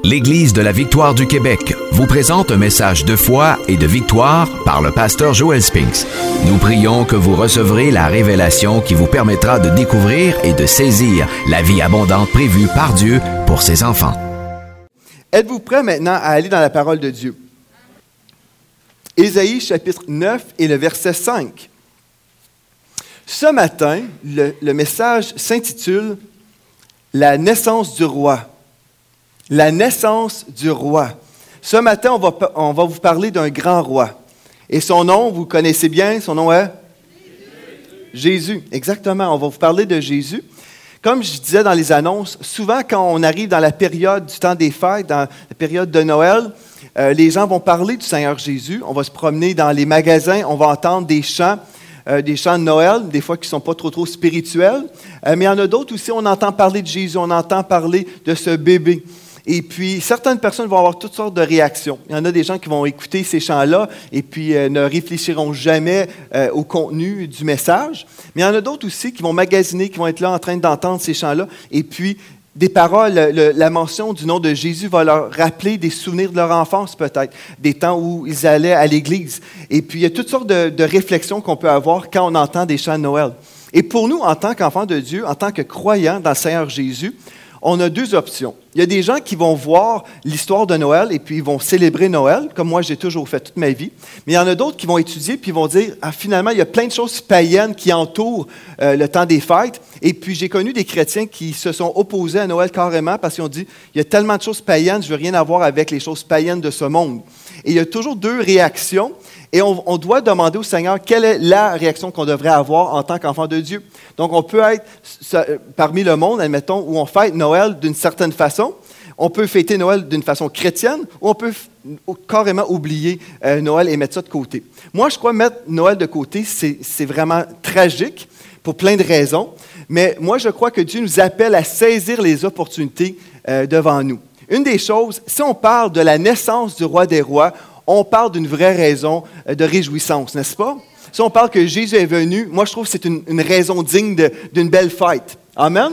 L'Église de la Victoire du Québec vous présente un message de foi et de victoire par le pasteur Joel Spinks. Nous prions que vous recevrez la révélation qui vous permettra de découvrir et de saisir la vie abondante prévue par Dieu pour ses enfants. Êtes-vous prêts maintenant à aller dans la parole de Dieu? Ésaïe chapitre 9 et le verset 5. Ce matin, le message s'intitule « La naissance du roi ». La naissance du roi. Ce matin, on va vous parler d'un grand roi. Et son nom, vous connaissez bien, son nom est? Jésus, exactement. On va vous parler de Jésus. Comme je disais dans les annonces, souvent quand on arrive dans la période du temps des fêtes, dans la période de Noël, les gens vont parler du Seigneur Jésus. On va se promener dans les magasins, on va entendre des chants de Noël, des fois qui ne sont pas trop spirituels. Mais il y en a d'autres aussi, on entend parler de Jésus, on entend parler de ce bébé. Et puis, certaines personnes vont avoir toutes sortes de réactions. Il y en a des gens qui vont écouter ces chants-là et puis ne réfléchiront jamais au contenu du message. Mais il y en a d'autres aussi qui vont magasiner, qui vont être là en train d'entendre ces chants-là. Et puis, des paroles, la mention du nom de Jésus va leur rappeler des souvenirs de leur enfance peut-être, des temps où ils allaient à l'église. Et puis, il y a toutes sortes de réflexions qu'on peut avoir quand on entend des chants de Noël. Et pour nous, en tant qu'enfants de Dieu, en tant que croyants dans le Seigneur Jésus, on a deux options. Il y a des gens qui vont voir l'histoire de Noël et puis ils vont célébrer Noël, comme moi j'ai toujours fait toute ma vie. Mais il y en a d'autres qui vont étudier puis ils vont dire, finalement, il y a plein de choses païennes qui entourent le temps des fêtes. Et puis j'ai connu des chrétiens qui se sont opposés à Noël carrément parce qu'ils ont dit, il y a tellement de choses païennes, je ne veux rien avoir avec les choses païennes de ce monde. Et il y a toujours deux réactions. Et on doit demander au Seigneur quelle est la réaction qu'on devrait avoir en tant qu'enfant de Dieu. Donc, on peut être parmi le monde, admettons, où on fête Noël d'une certaine façon. On peut fêter Noël d'une façon chrétienne ou on peut carrément oublier Noël et mettre ça de côté. Moi, je crois mettre Noël de côté, c'est vraiment tragique pour plein de raisons. Mais moi, je crois que Dieu nous appelle à saisir les opportunités devant nous. Une des choses, si on parle de la naissance du roi des rois, on parle d'une vraie raison de réjouissance, n'est-ce pas? Si on parle que Jésus est venu, moi je trouve que c'est une raison digne d'une belle fête. Amen?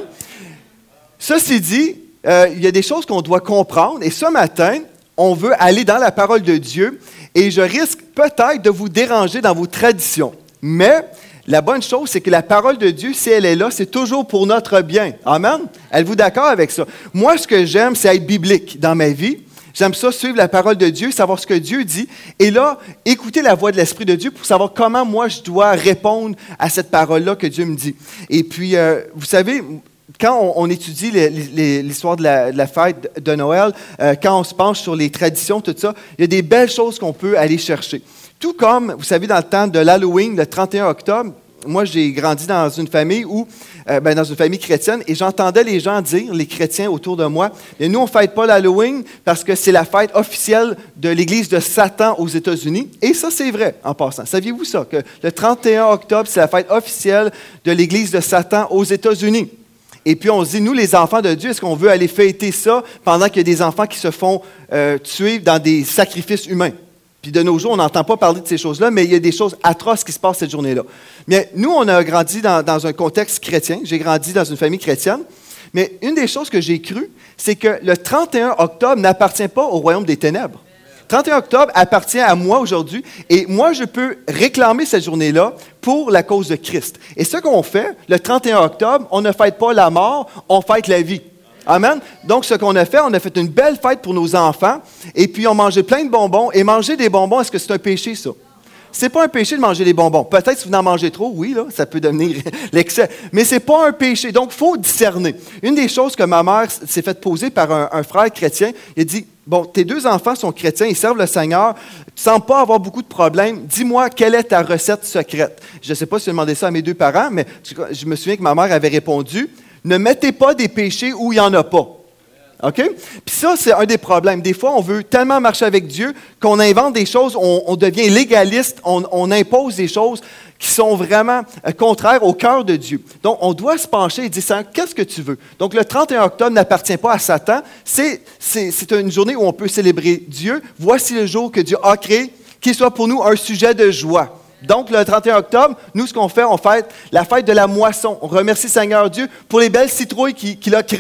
Ceci dit, il y a des choses qu'on doit comprendre et ce matin, on veut aller dans la parole de Dieu et je risque peut-être de vous déranger dans vos traditions. Mais la bonne chose, c'est que la parole de Dieu, si elle est là, c'est toujours pour notre bien. Amen? Êtes-vous d'accord avec ça? Moi, ce que j'aime, c'est être biblique dans ma vie. J'aime ça, suivre la parole de Dieu, savoir ce que Dieu dit. Et là, écouter la voix de l'Esprit de Dieu pour savoir comment moi je dois répondre à cette parole-là que Dieu me dit. Et puis, vous savez, quand on étudie l'histoire de la fête de Noël, quand on se penche sur les traditions, tout ça, il y a des belles choses qu'on peut aller chercher. Tout comme, vous savez, dans le temps de l'Halloween, le 31 octobre, moi, j'ai grandi dans une famille dans une famille chrétienne, et j'entendais les gens dire, les chrétiens autour de moi, « Nous, on ne fête pas l'Halloween parce que c'est la fête officielle de l'Église de Satan aux États-Unis. » Et ça, c'est vrai, en passant. Saviez-vous ça? Que le 31 octobre, c'est la fête officielle de l'Église de Satan aux États-Unis. Et puis, on se dit, nous, les enfants de Dieu, est-ce qu'on veut aller fêter ça pendant qu'il y a des enfants qui se font tuer dans des sacrifices humains? Puis de nos jours, on n'entend pas parler de ces choses-là, mais il y a des choses atroces qui se passent cette journée-là. Mais nous, on a grandi dans un contexte chrétien. J'ai grandi dans une famille chrétienne. Mais une des choses que j'ai crues, c'est que le 31 octobre n'appartient pas au royaume des ténèbres. Le 31 octobre appartient à moi aujourd'hui. Et moi, je peux réclamer cette journée-là pour la cause de Christ. Et ce qu'on fait, le 31 octobre, on ne fête pas la mort, on fête la vie. Amen. Donc, ce qu'on a fait une belle fête pour nos enfants et puis on mangeait plein de bonbons. Et manger des bonbons, est-ce que c'est un péché, ça? C'est pas un péché de manger des bonbons. Peut-être si vous en mangez trop, oui, là, ça peut devenir l'excès. Mais c'est pas un péché. Donc, il faut discerner. Une des choses que ma mère s'est fait poser par un frère chrétien, il a dit, bon, tes deux enfants sont chrétiens, ils servent le Seigneur, tu ne sembles pas avoir beaucoup de problèmes. Dis-moi, quelle est ta recette secrète? Je ne sais pas si j'ai demandé ça à mes deux parents, mais je me souviens que ma mère avait répondu, ne mettez pas des péchés où il n'y en a pas. OK? Puis ça, c'est un des problèmes. Des fois, on veut tellement marcher avec Dieu qu'on invente des choses, on devient légaliste, on impose des choses qui sont vraiment contraires au cœur de Dieu. Donc, on doit se pencher et dire, Seigneur, qu'est-ce que tu veux? Donc, le 31 octobre n'appartient pas à Satan. C'est une journée où on peut célébrer Dieu. Voici le jour que Dieu a créé, qu'il soit pour nous un sujet de joie. Donc, le 31 octobre, nous, ce qu'on fait, on fête la fête de la moisson. On remercie Seigneur Dieu pour les belles citrouilles qu'il a créées.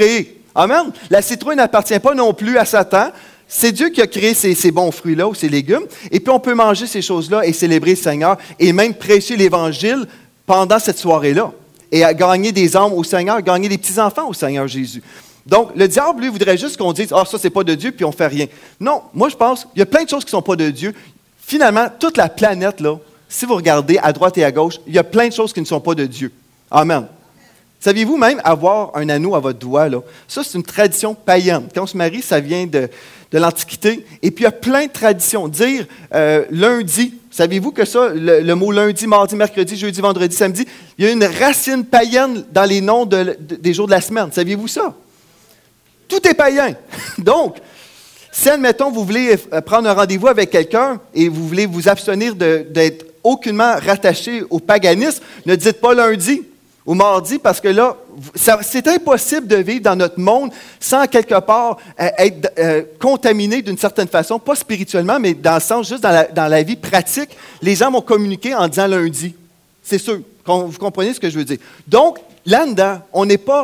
Amen. La citrouille n'appartient pas non plus à Satan. C'est Dieu qui a créé ces bons fruits-là ou ces légumes. Et puis, on peut manger ces choses-là et célébrer le Seigneur et même prêcher l'Évangile pendant cette soirée-là. Et à gagner des âmes au Seigneur, gagner des petits-enfants au Seigneur Jésus. Donc, le diable, lui, voudrait juste qu'on dise « Ah, ça, c'est pas de Dieu », puis on fait rien. Non, moi, je pense qu'il y a plein de choses qui ne sont pas de Dieu. Finalement, toute la planète, là, si vous regardez à droite et à gauche, il y a plein de choses qui ne sont pas de Dieu. Amen. Saviez-vous même avoir un anneau à votre doigt, là? Ça, c'est une tradition païenne. Quand on se marie, ça vient de l'Antiquité. Et puis, il y a plein de traditions. Dire lundi, saviez-vous que ça, le mot lundi, mardi, mercredi, jeudi, vendredi, samedi, il y a une racine païenne dans les noms des jours de la semaine. Saviez-vous ça? Tout est païen. Donc, si, admettons, vous voulez prendre un rendez-vous avec quelqu'un et vous voulez vous abstenir d'être aucunement rattaché au paganisme, ne dites pas lundi ou mardi, parce que là, c'est impossible de vivre dans notre monde sans quelque part être contaminé d'une certaine façon, pas spirituellement, mais dans le sens, juste dans la vie pratique, les gens vont communiquer en disant lundi. C'est sûr, vous comprenez ce que je veux dire. Donc, là-dedans, on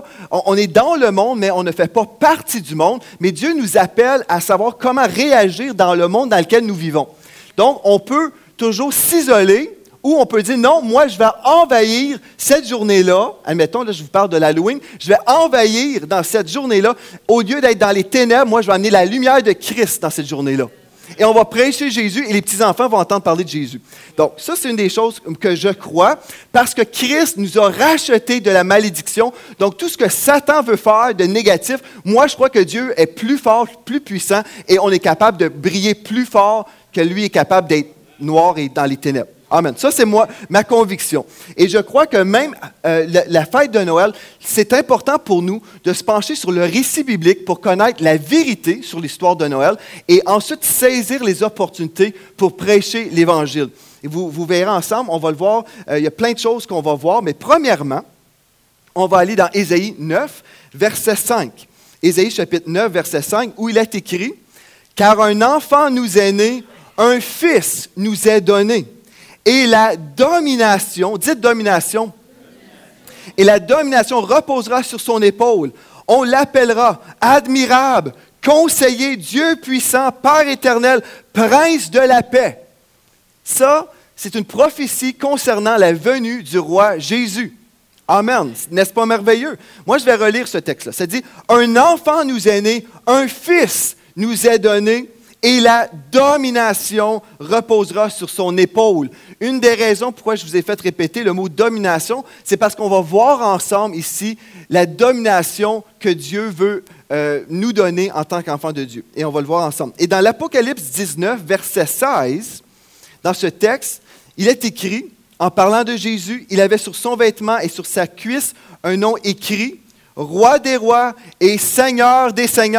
est dans le monde, mais on ne fait pas partie du monde, mais Dieu nous appelle à savoir comment réagir dans le monde dans lequel nous vivons. Donc, on peut toujours s'isoler, ou on peut dire, non, moi, je vais envahir cette journée-là. Admettons, là, je vous parle de l'Halloween. Je vais envahir dans cette journée-là. Au lieu d'être dans les ténèbres, moi, je vais amener la lumière de Christ dans cette journée-là. Et on va prêcher Jésus et les petits-enfants vont entendre parler de Jésus. Donc, ça, c'est une des choses que je crois parce que Christ nous a rachetés de la malédiction. Donc, tout ce que Satan veut faire de négatif, moi, je crois que Dieu est plus fort, plus puissant et on est capable de briller plus fort que lui est capable d'être noir et dans les ténèbres. Amen. Ça, c'est ma conviction. Et je crois que même la fête de Noël, c'est important pour nous de se pencher sur le récit biblique pour connaître la vérité sur l'histoire de Noël et ensuite saisir les opportunités pour prêcher l'Évangile. Et vous verrez ensemble, on va le voir, il y a plein de choses qu'on va voir, mais premièrement, on va aller dans Ésaïe 9, verset 5. Ésaïe chapitre 9, verset 5, où il est écrit « Car un enfant nous est né, un fils nous est donné. » Et la domination, dites domination, et la domination reposera sur son épaule. On l'appellera admirable, conseiller, Dieu puissant, Père éternel, prince de la paix. Ça, c'est une prophétie concernant la venue du roi Jésus. Amen. N'est-ce pas merveilleux? Moi, je vais relire ce texte-là. Ça dit, un enfant nous est né, un fils nous est donné, et la domination reposera sur son épaule. Une des raisons pourquoi je vous ai fait répéter le mot domination, c'est parce qu'on va voir ensemble ici la domination que Dieu veut nous donner en tant qu'enfants de Dieu. Et on va le voir ensemble. Et dans l'Apocalypse 19, verset 16, dans ce texte, il est écrit, en parlant de Jésus, il avait sur son vêtement et sur sa cuisse un nom écrit, « Roi des rois et Seigneur des seigneurs ».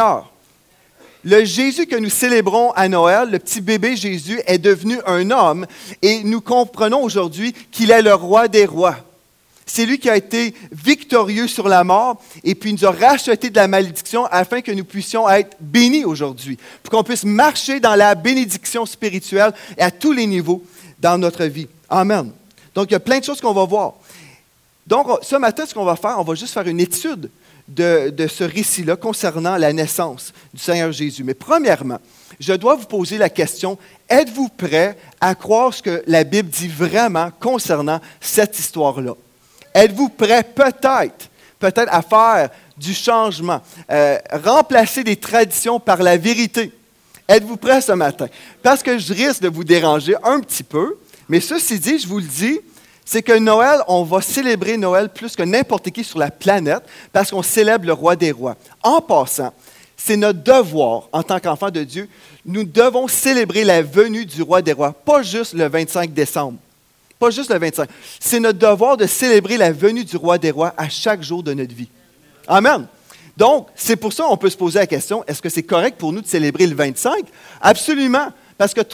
Le Jésus que nous célébrons à Noël, le petit bébé Jésus, est devenu un homme et nous comprenons aujourd'hui qu'il est le roi des rois. C'est lui qui a été victorieux sur la mort et puis nous a racheté de la malédiction afin que nous puissions être bénis aujourd'hui, pour qu'on puisse marcher dans la bénédiction spirituelle et à tous les niveaux dans notre vie. Amen. Donc, il y a plein de choses qu'on va voir. Donc, ce matin, ce qu'on va faire, on va juste faire une étude de ce récit-là concernant la naissance du Seigneur Jésus. Mais premièrement, je dois vous poser la question, êtes-vous prêts à croire ce que la Bible dit vraiment concernant cette histoire-là? Êtes-vous prêts peut-être à faire du changement, remplacer des traditions par la vérité? Êtes-vous prêts ce matin? Parce que je risque de vous déranger un petit peu, mais ceci dit, je vous le dis, c'est que Noël, on va célébrer Noël plus que n'importe qui sur la planète parce qu'on célèbre le roi des rois. En passant, c'est notre devoir en tant qu'enfants de Dieu, nous devons célébrer la venue du roi des rois, pas juste le 25 décembre. Pas juste le 25. C'est notre devoir de célébrer la venue du roi des rois à chaque jour de notre vie. Amen. Donc, c'est pour ça qu'on peut se poser la question, est-ce que c'est correct pour nous de célébrer le 25? Absolument. Parce que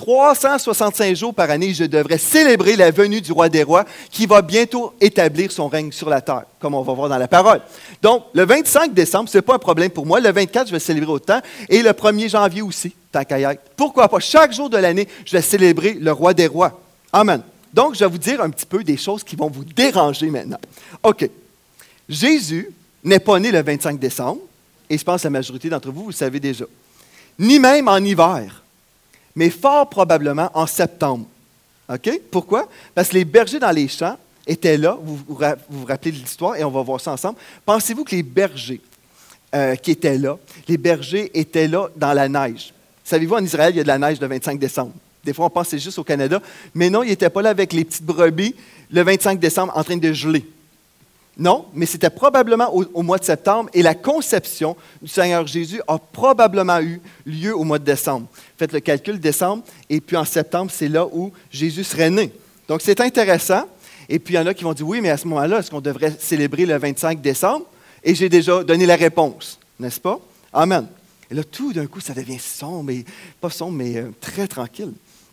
365 jours par année, je devrais célébrer la venue du roi des rois qui va bientôt établir son règne sur la terre, comme on va voir dans la parole. Donc, le 25 décembre, ce n'est pas un problème pour moi. Le 24, je vais célébrer autant. Et le 1er janvier aussi, tant qu'à y être. Pourquoi pas? Chaque jour de l'année, je vais célébrer le roi des rois. Amen. Donc, je vais vous dire un petit peu des choses qui vont vous déranger maintenant. OK. Jésus n'est pas né le 25 décembre. et je pense que la majorité d'entre vous, vous le savez déjà. Ni même en hiver, mais fort probablement en septembre. OK? Pourquoi? Parce que les bergers dans les champs étaient là, vous vous rappelez de l'histoire, et on va voir ça ensemble. Pensez-vous que les bergers qui étaient là, les bergers étaient là dans la neige? Savez-vous, en Israël, il y a de la neige le 25 décembre. Des fois, on pense que c'est juste au Canada, mais non, ils n'étaient pas là avec les petites brebis le 25 décembre en train de geler. Non, mais c'était probablement au mois de septembre, et la conception du Seigneur Jésus a probablement eu lieu au mois de décembre. Faites le calcul, décembre, et puis en septembre, c'est là où Jésus serait né. Donc, c'est intéressant. Et puis, il y en a qui vont dire, oui, mais à ce moment-là, est-ce qu'on devrait célébrer le 25 décembre? Et j'ai déjà donné la réponse, n'est-ce pas? Amen. Et là, tout d'un coup, ça devient sombre, pas sombre, mais très tranquille.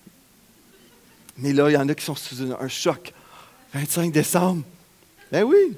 Mais là, il y en a qui sont sous un choc. 25 décembre. Ben oui,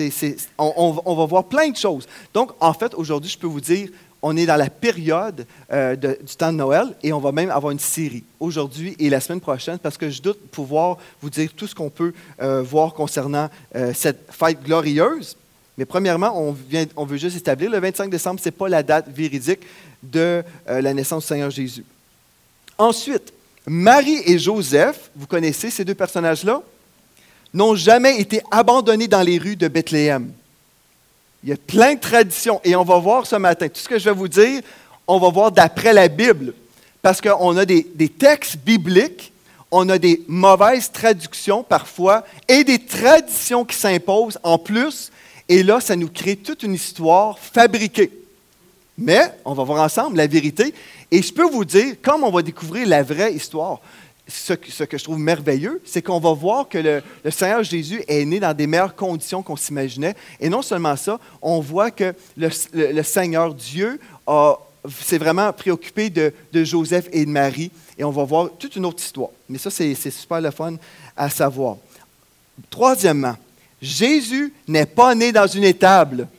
on va voir plein de choses. Donc, en fait, aujourd'hui, je peux vous dire, on est dans la période du temps de Noël et on va même avoir une série aujourd'hui et la semaine prochaine parce que je doute pouvoir vous dire tout ce qu'on peut voir concernant cette fête glorieuse. Mais premièrement, on veut juste établir le 25 décembre, ce n'est pas la date véridique de la naissance du Seigneur Jésus. Ensuite, Marie et Joseph, vous connaissez ces deux personnages-là, n'ont jamais été abandonnés dans les rues de Bethléem. Il y a plein de traditions et on va voir ce matin. Tout ce que je vais vous dire, on va voir d'après la Bible parce qu'on a des textes bibliques, on a des mauvaises traductions parfois et des traditions qui s'imposent en plus. Et là, ça nous crée toute une histoire fabriquée. Mais on va voir ensemble la vérité. Et je peux vous dire, comme on va découvrir la vraie histoire, ce que je trouve merveilleux, c'est qu'on va voir que le Seigneur Jésus est né dans des meilleures conditions qu'on s'imaginait. Et non seulement ça, on voit que le Seigneur Dieu s'est vraiment préoccupé de Joseph et de Marie. Et on va voir toute une autre histoire. Mais ça, c'est super le fun à savoir. Troisièmement, Jésus n'est pas né dans une étable.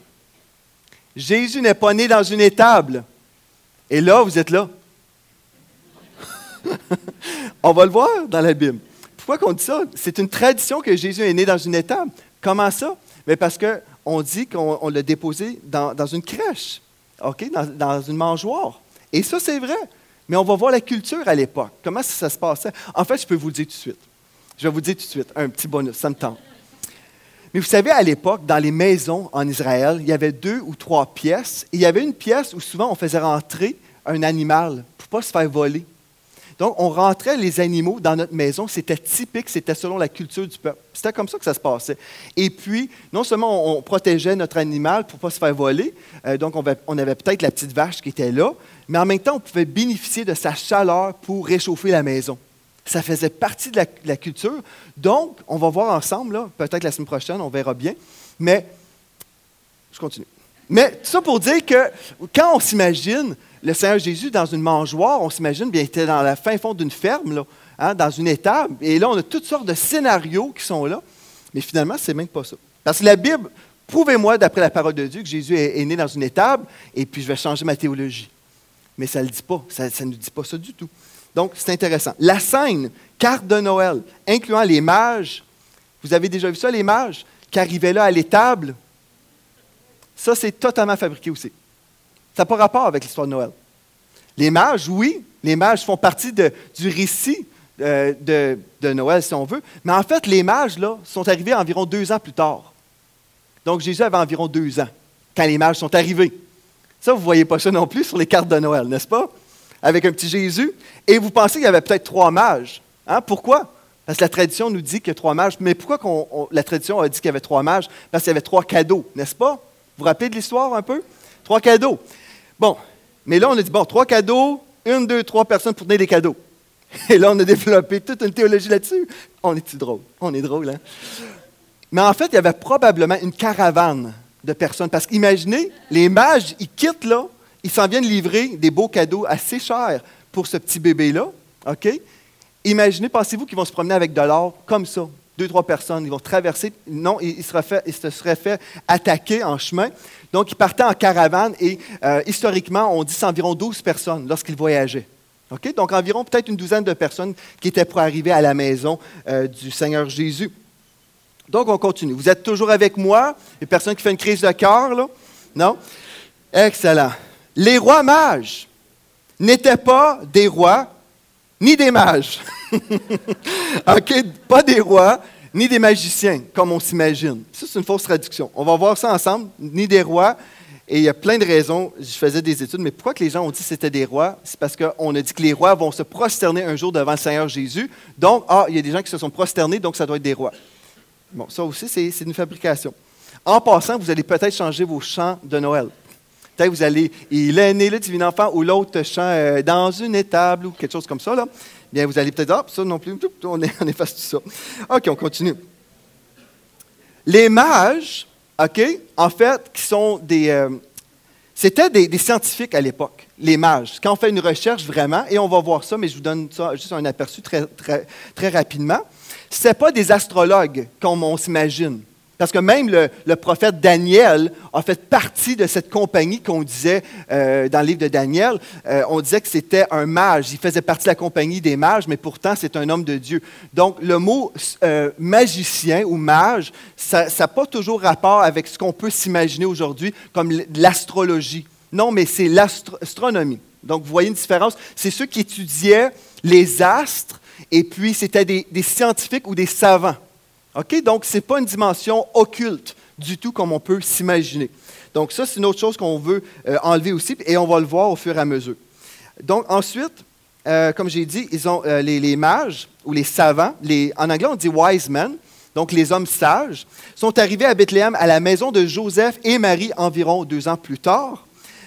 Jésus n'est pas né dans une étable. Et là, vous êtes là. On va le voir dans la Bible. Pourquoi qu'on dit ça? C'est une tradition que Jésus est né dans une étable. Comment ça? Mais parce qu'on dit qu'on l'a déposé dans une crèche, okay? Dans une mangeoire. Et ça, c'est vrai. Mais on va voir la culture à l'époque. Comment ça se passait? En fait, je peux vous le dire tout de suite. Je vais vous dire tout de suite, un petit bonus, ça me tente. Mais vous savez, à l'époque, dans les maisons en Israël, il y avait 2 ou 3 pièces. Et il y avait une pièce où souvent on faisait rentrer un animal pour ne pas se faire voler. Donc, on rentrait les animaux dans notre maison. C'était typique, c'était selon la culture du peuple. C'était comme ça que ça se passait. Et puis, non seulement on protégeait notre animal pour ne pas se faire voler, donc on avait peut-être la petite vache qui était là, mais en même temps, on pouvait bénéficier de sa chaleur pour réchauffer la maison. Ça faisait partie de la culture. Donc, on va voir ensemble, là, peut-être la semaine prochaine, on verra bien. Mais, je continue. Mais tout ça pour dire que quand on s'imagine le Seigneur Jésus dans une mangeoire, on s'imagine bien qu'il était dans la fin fond d'une ferme, là, hein, dans une étable. Et là, on a toutes sortes de scénarios qui sont là. Mais finalement, ce n'est même pas ça. Parce que la Bible, prouvez-moi, d'après la parole de Dieu, que Jésus est né dans une étable, et puis je vais changer ma théologie. Mais ça ne le dit pas. Ça ne nous dit pas ça du tout. Donc, c'est intéressant. La scène, carte de Noël, incluant les mages. Vous avez déjà vu ça, les mages, qui arrivaient là à l'étable? Ça, c'est totalement fabriqué aussi. Ça n'a pas rapport avec l'histoire de Noël. Les mages, oui, les mages font partie du récit de Noël, si on veut. Mais en fait, les mages, là, sont arrivés environ 2 ans plus tard. Donc, Jésus avait environ 2 ans quand les mages sont arrivés. Ça, vous ne voyez pas ça non plus sur les cartes de Noël, n'est-ce pas? Avec un petit Jésus. Et vous pensez qu'il y avait peut-être 3 mages. Hein? Pourquoi? Parce que la tradition nous dit qu'il y a 3 mages. Mais pourquoi la tradition a dit qu'il y avait 3 mages? Parce qu'il y avait 3 cadeaux, n'est-ce pas? Vous vous rappelez de l'histoire un peu? 3 cadeaux. Bon, mais là, on a dit, 3 cadeaux, 1, 2, 3 personnes pour donner des cadeaux. Et là, on a développé toute une théologie là-dessus. On est-tu drôle? On est drôle, hein? Mais en fait, il y avait probablement une caravane de personnes. Parce qu'imaginez, les mages, ils quittent là, ils s'en viennent livrer des beaux cadeaux assez chers pour ce petit bébé-là. OK? Imaginez, pensez-vous qu'ils vont se promener avec de l'or comme ça? 2, 3 personnes, ils vont traverser. Non, ils se seraient fait attaquer en chemin. Donc, ils partaient en caravane et historiquement, on dit c'est environ 12 personnes lorsqu'ils voyageaient. Okay? Donc, environ peut-être une douzaine de personnes qui étaient pour arriver à la maison du Seigneur Jésus. Donc, on continue. Vous êtes toujours avec moi? Il y a personne qui fait une crise de cœur, là? Non? Excellent. Les rois mages n'étaient pas des rois ni des mages. OK? Pas des rois ni des magiciens, comme on s'imagine. Ça, c'est une fausse traduction. On va voir ça ensemble. Ni des rois. Et il y a plein de raisons. Je faisais des études, mais pourquoi que les gens ont dit que c'était des rois? C'est parce qu'on a dit que les rois vont se prosterner un jour devant le Seigneur Jésus. Donc, il y a des gens qui se sont prosternés, donc ça doit être des rois. Bon, ça aussi, c'est une fabrication. En passant, vous allez peut-être changer vos chants de Noël. Peut-être vous allez « Il est né le divin enfant » ou l'autre chant « Dans une étable » ou quelque chose comme ça. Là. Bien, vous allez peut-être « Ah, ça non plus, on efface tout ça. » OK, on continue. Les mages, OK, en fait, qui sont c'était des scientifiques à l'époque, les mages. Quand on fait une recherche vraiment, et on va voir ça, mais je vous donne ça juste un aperçu très, très, très rapidement, ce n'était pas des astrologues comme on s'imagine. Parce que même le prophète Daniel a fait partie de cette compagnie qu'on disait dans le livre de Daniel. On disait que c'était un mage. Il faisait partie de la compagnie des mages, mais pourtant, c'est un homme de Dieu. Donc, le mot magicien ou mage, ça n'a pas toujours rapport avec ce qu'on peut s'imaginer aujourd'hui comme l'astrologie. Non, mais c'est l'astronomie. Donc, vous voyez une différence. C'est ceux qui étudiaient les astres, et puis c'était des scientifiques ou des savants. OK? Donc, ce n'est pas une dimension occulte du tout comme on peut s'imaginer. Donc, ça, c'est une autre chose qu'on veut enlever aussi, et on va le voir au fur et à mesure. Donc, ensuite, comme j'ai dit, ils ont les mages ou les savants, en anglais, on dit « wise men », donc les hommes sages, sont arrivés à Bethléem à la maison de Joseph et Marie environ 2 ans plus tard.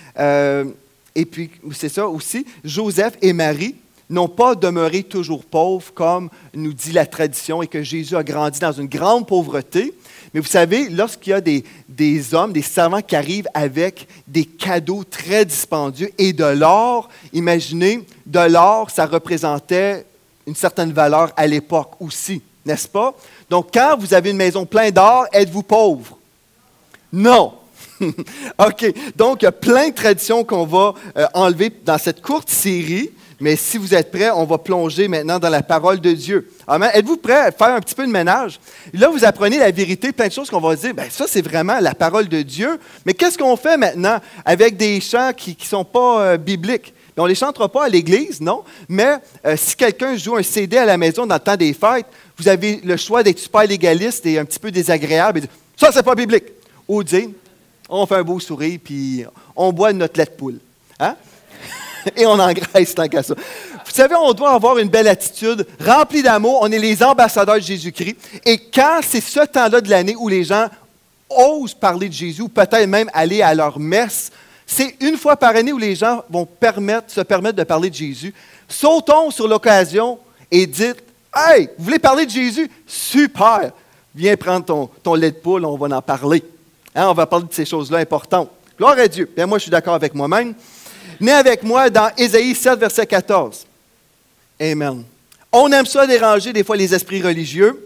Et puis, c'est ça aussi, Joseph et Marie n'ont pas demeuré toujours pauvres, comme nous dit la tradition, et que Jésus a grandi dans une grande pauvreté. Mais vous savez, lorsqu'il y a des hommes, des savants qui arrivent avec des cadeaux très dispendieux et de l'or, imaginez, de l'or, ça représentait une certaine valeur à l'époque aussi, n'est-ce pas? Donc, quand vous avez une maison pleine d'or, êtes-vous pauvre? Non! OK. Donc, il y a plein de traditions qu'on va enlever dans cette courte série. Mais si vous êtes prêts, on va plonger maintenant dans la parole de Dieu. Amen. Êtes-vous prêts à faire un petit peu de ménage? Là, vous apprenez la vérité, plein de choses qu'on va dire, bien, ça, c'est vraiment la parole de Dieu. Mais qu'est-ce qu'on fait maintenant avec des chants qui ne sont pas bibliques? On ne les chantera pas à l'église, non. Mais si quelqu'un joue un CD à la maison dans le temps des fêtes, vous avez le choix d'être super légaliste et un petit peu désagréable et dire, ça, c'est pas biblique. Ou dire, on fait un beau sourire, puis on boit notre lait de poule. Hein? Et on engraisse tant qu'à ça. Vous savez, on doit avoir une belle attitude, remplie d'amour. On est les ambassadeurs de Jésus-Christ. Et quand c'est ce temps-là de l'année où les gens osent parler de Jésus, ou peut-être même aller à leur messe, c'est une fois par année où les gens vont se permettre de parler de Jésus. Sautons sur l'occasion et dites, « Hey, vous voulez parler de Jésus? Super! Viens prendre ton lait de poule, on va en parler. Hein, on va parler de ces choses-là importantes. » Gloire à Dieu. Bien, moi, je suis d'accord avec moi-même. Venez avec moi dans Ésaïe 7, verset 14. Amen. On aime ça déranger des fois les esprits religieux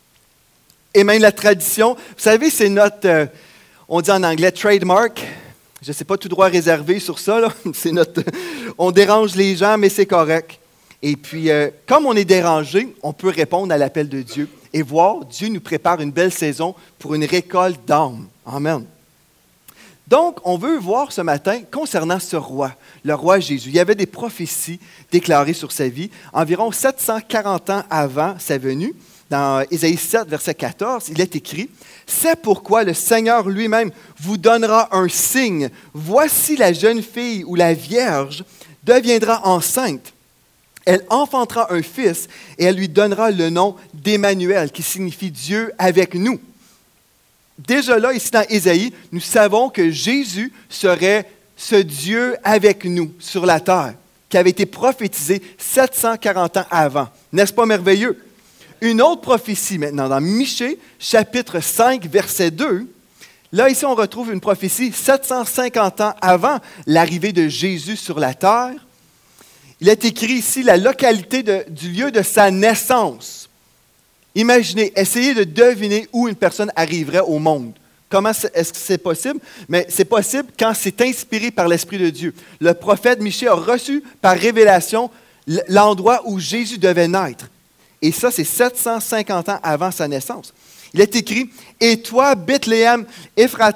et même la tradition. Vous savez, c'est notre, on dit en anglais, trademark. Je ne sais pas tout droit réservé sur ça. Là. C'est on dérange les gens, mais c'est correct. Et puis, comme on est dérangé, on peut répondre à l'appel de Dieu et voir Dieu nous prépare une belle saison pour une récolte d'âmes. Amen. Donc, on veut voir ce matin concernant ce roi, le roi Jésus. Il y avait des prophéties déclarées sur sa vie. Environ 740 ans avant sa venue, dans Ésaïe 7, verset 14, il est écrit « C'est pourquoi le Seigneur lui-même vous donnera un signe. Voici la jeune fille ou la vierge deviendra enceinte. Elle enfantera un fils et elle lui donnera le nom d'Emmanuel, qui signifie Dieu avec nous. » Déjà là, ici dans Ésaïe, nous savons que Jésus serait ce Dieu avec nous sur la terre, qui avait été prophétisé 740 ans avant. N'est-ce pas merveilleux? Une autre prophétie maintenant, dans Michée, chapitre 5, verset 2. Là, ici, on retrouve une prophétie 750 ans avant l'arrivée de Jésus sur la terre. Il est écrit ici la localité du lieu de sa naissance. Imaginez, essayez de deviner où une personne arriverait au monde. Comment est-ce que c'est possible? Mais c'est possible quand c'est inspiré par l'Esprit de Dieu. Le prophète Michée a reçu par révélation l'endroit où Jésus devait naître. Et ça, c'est 750 ans avant sa naissance. Il est écrit « Et toi, Bethléem, Ephrata,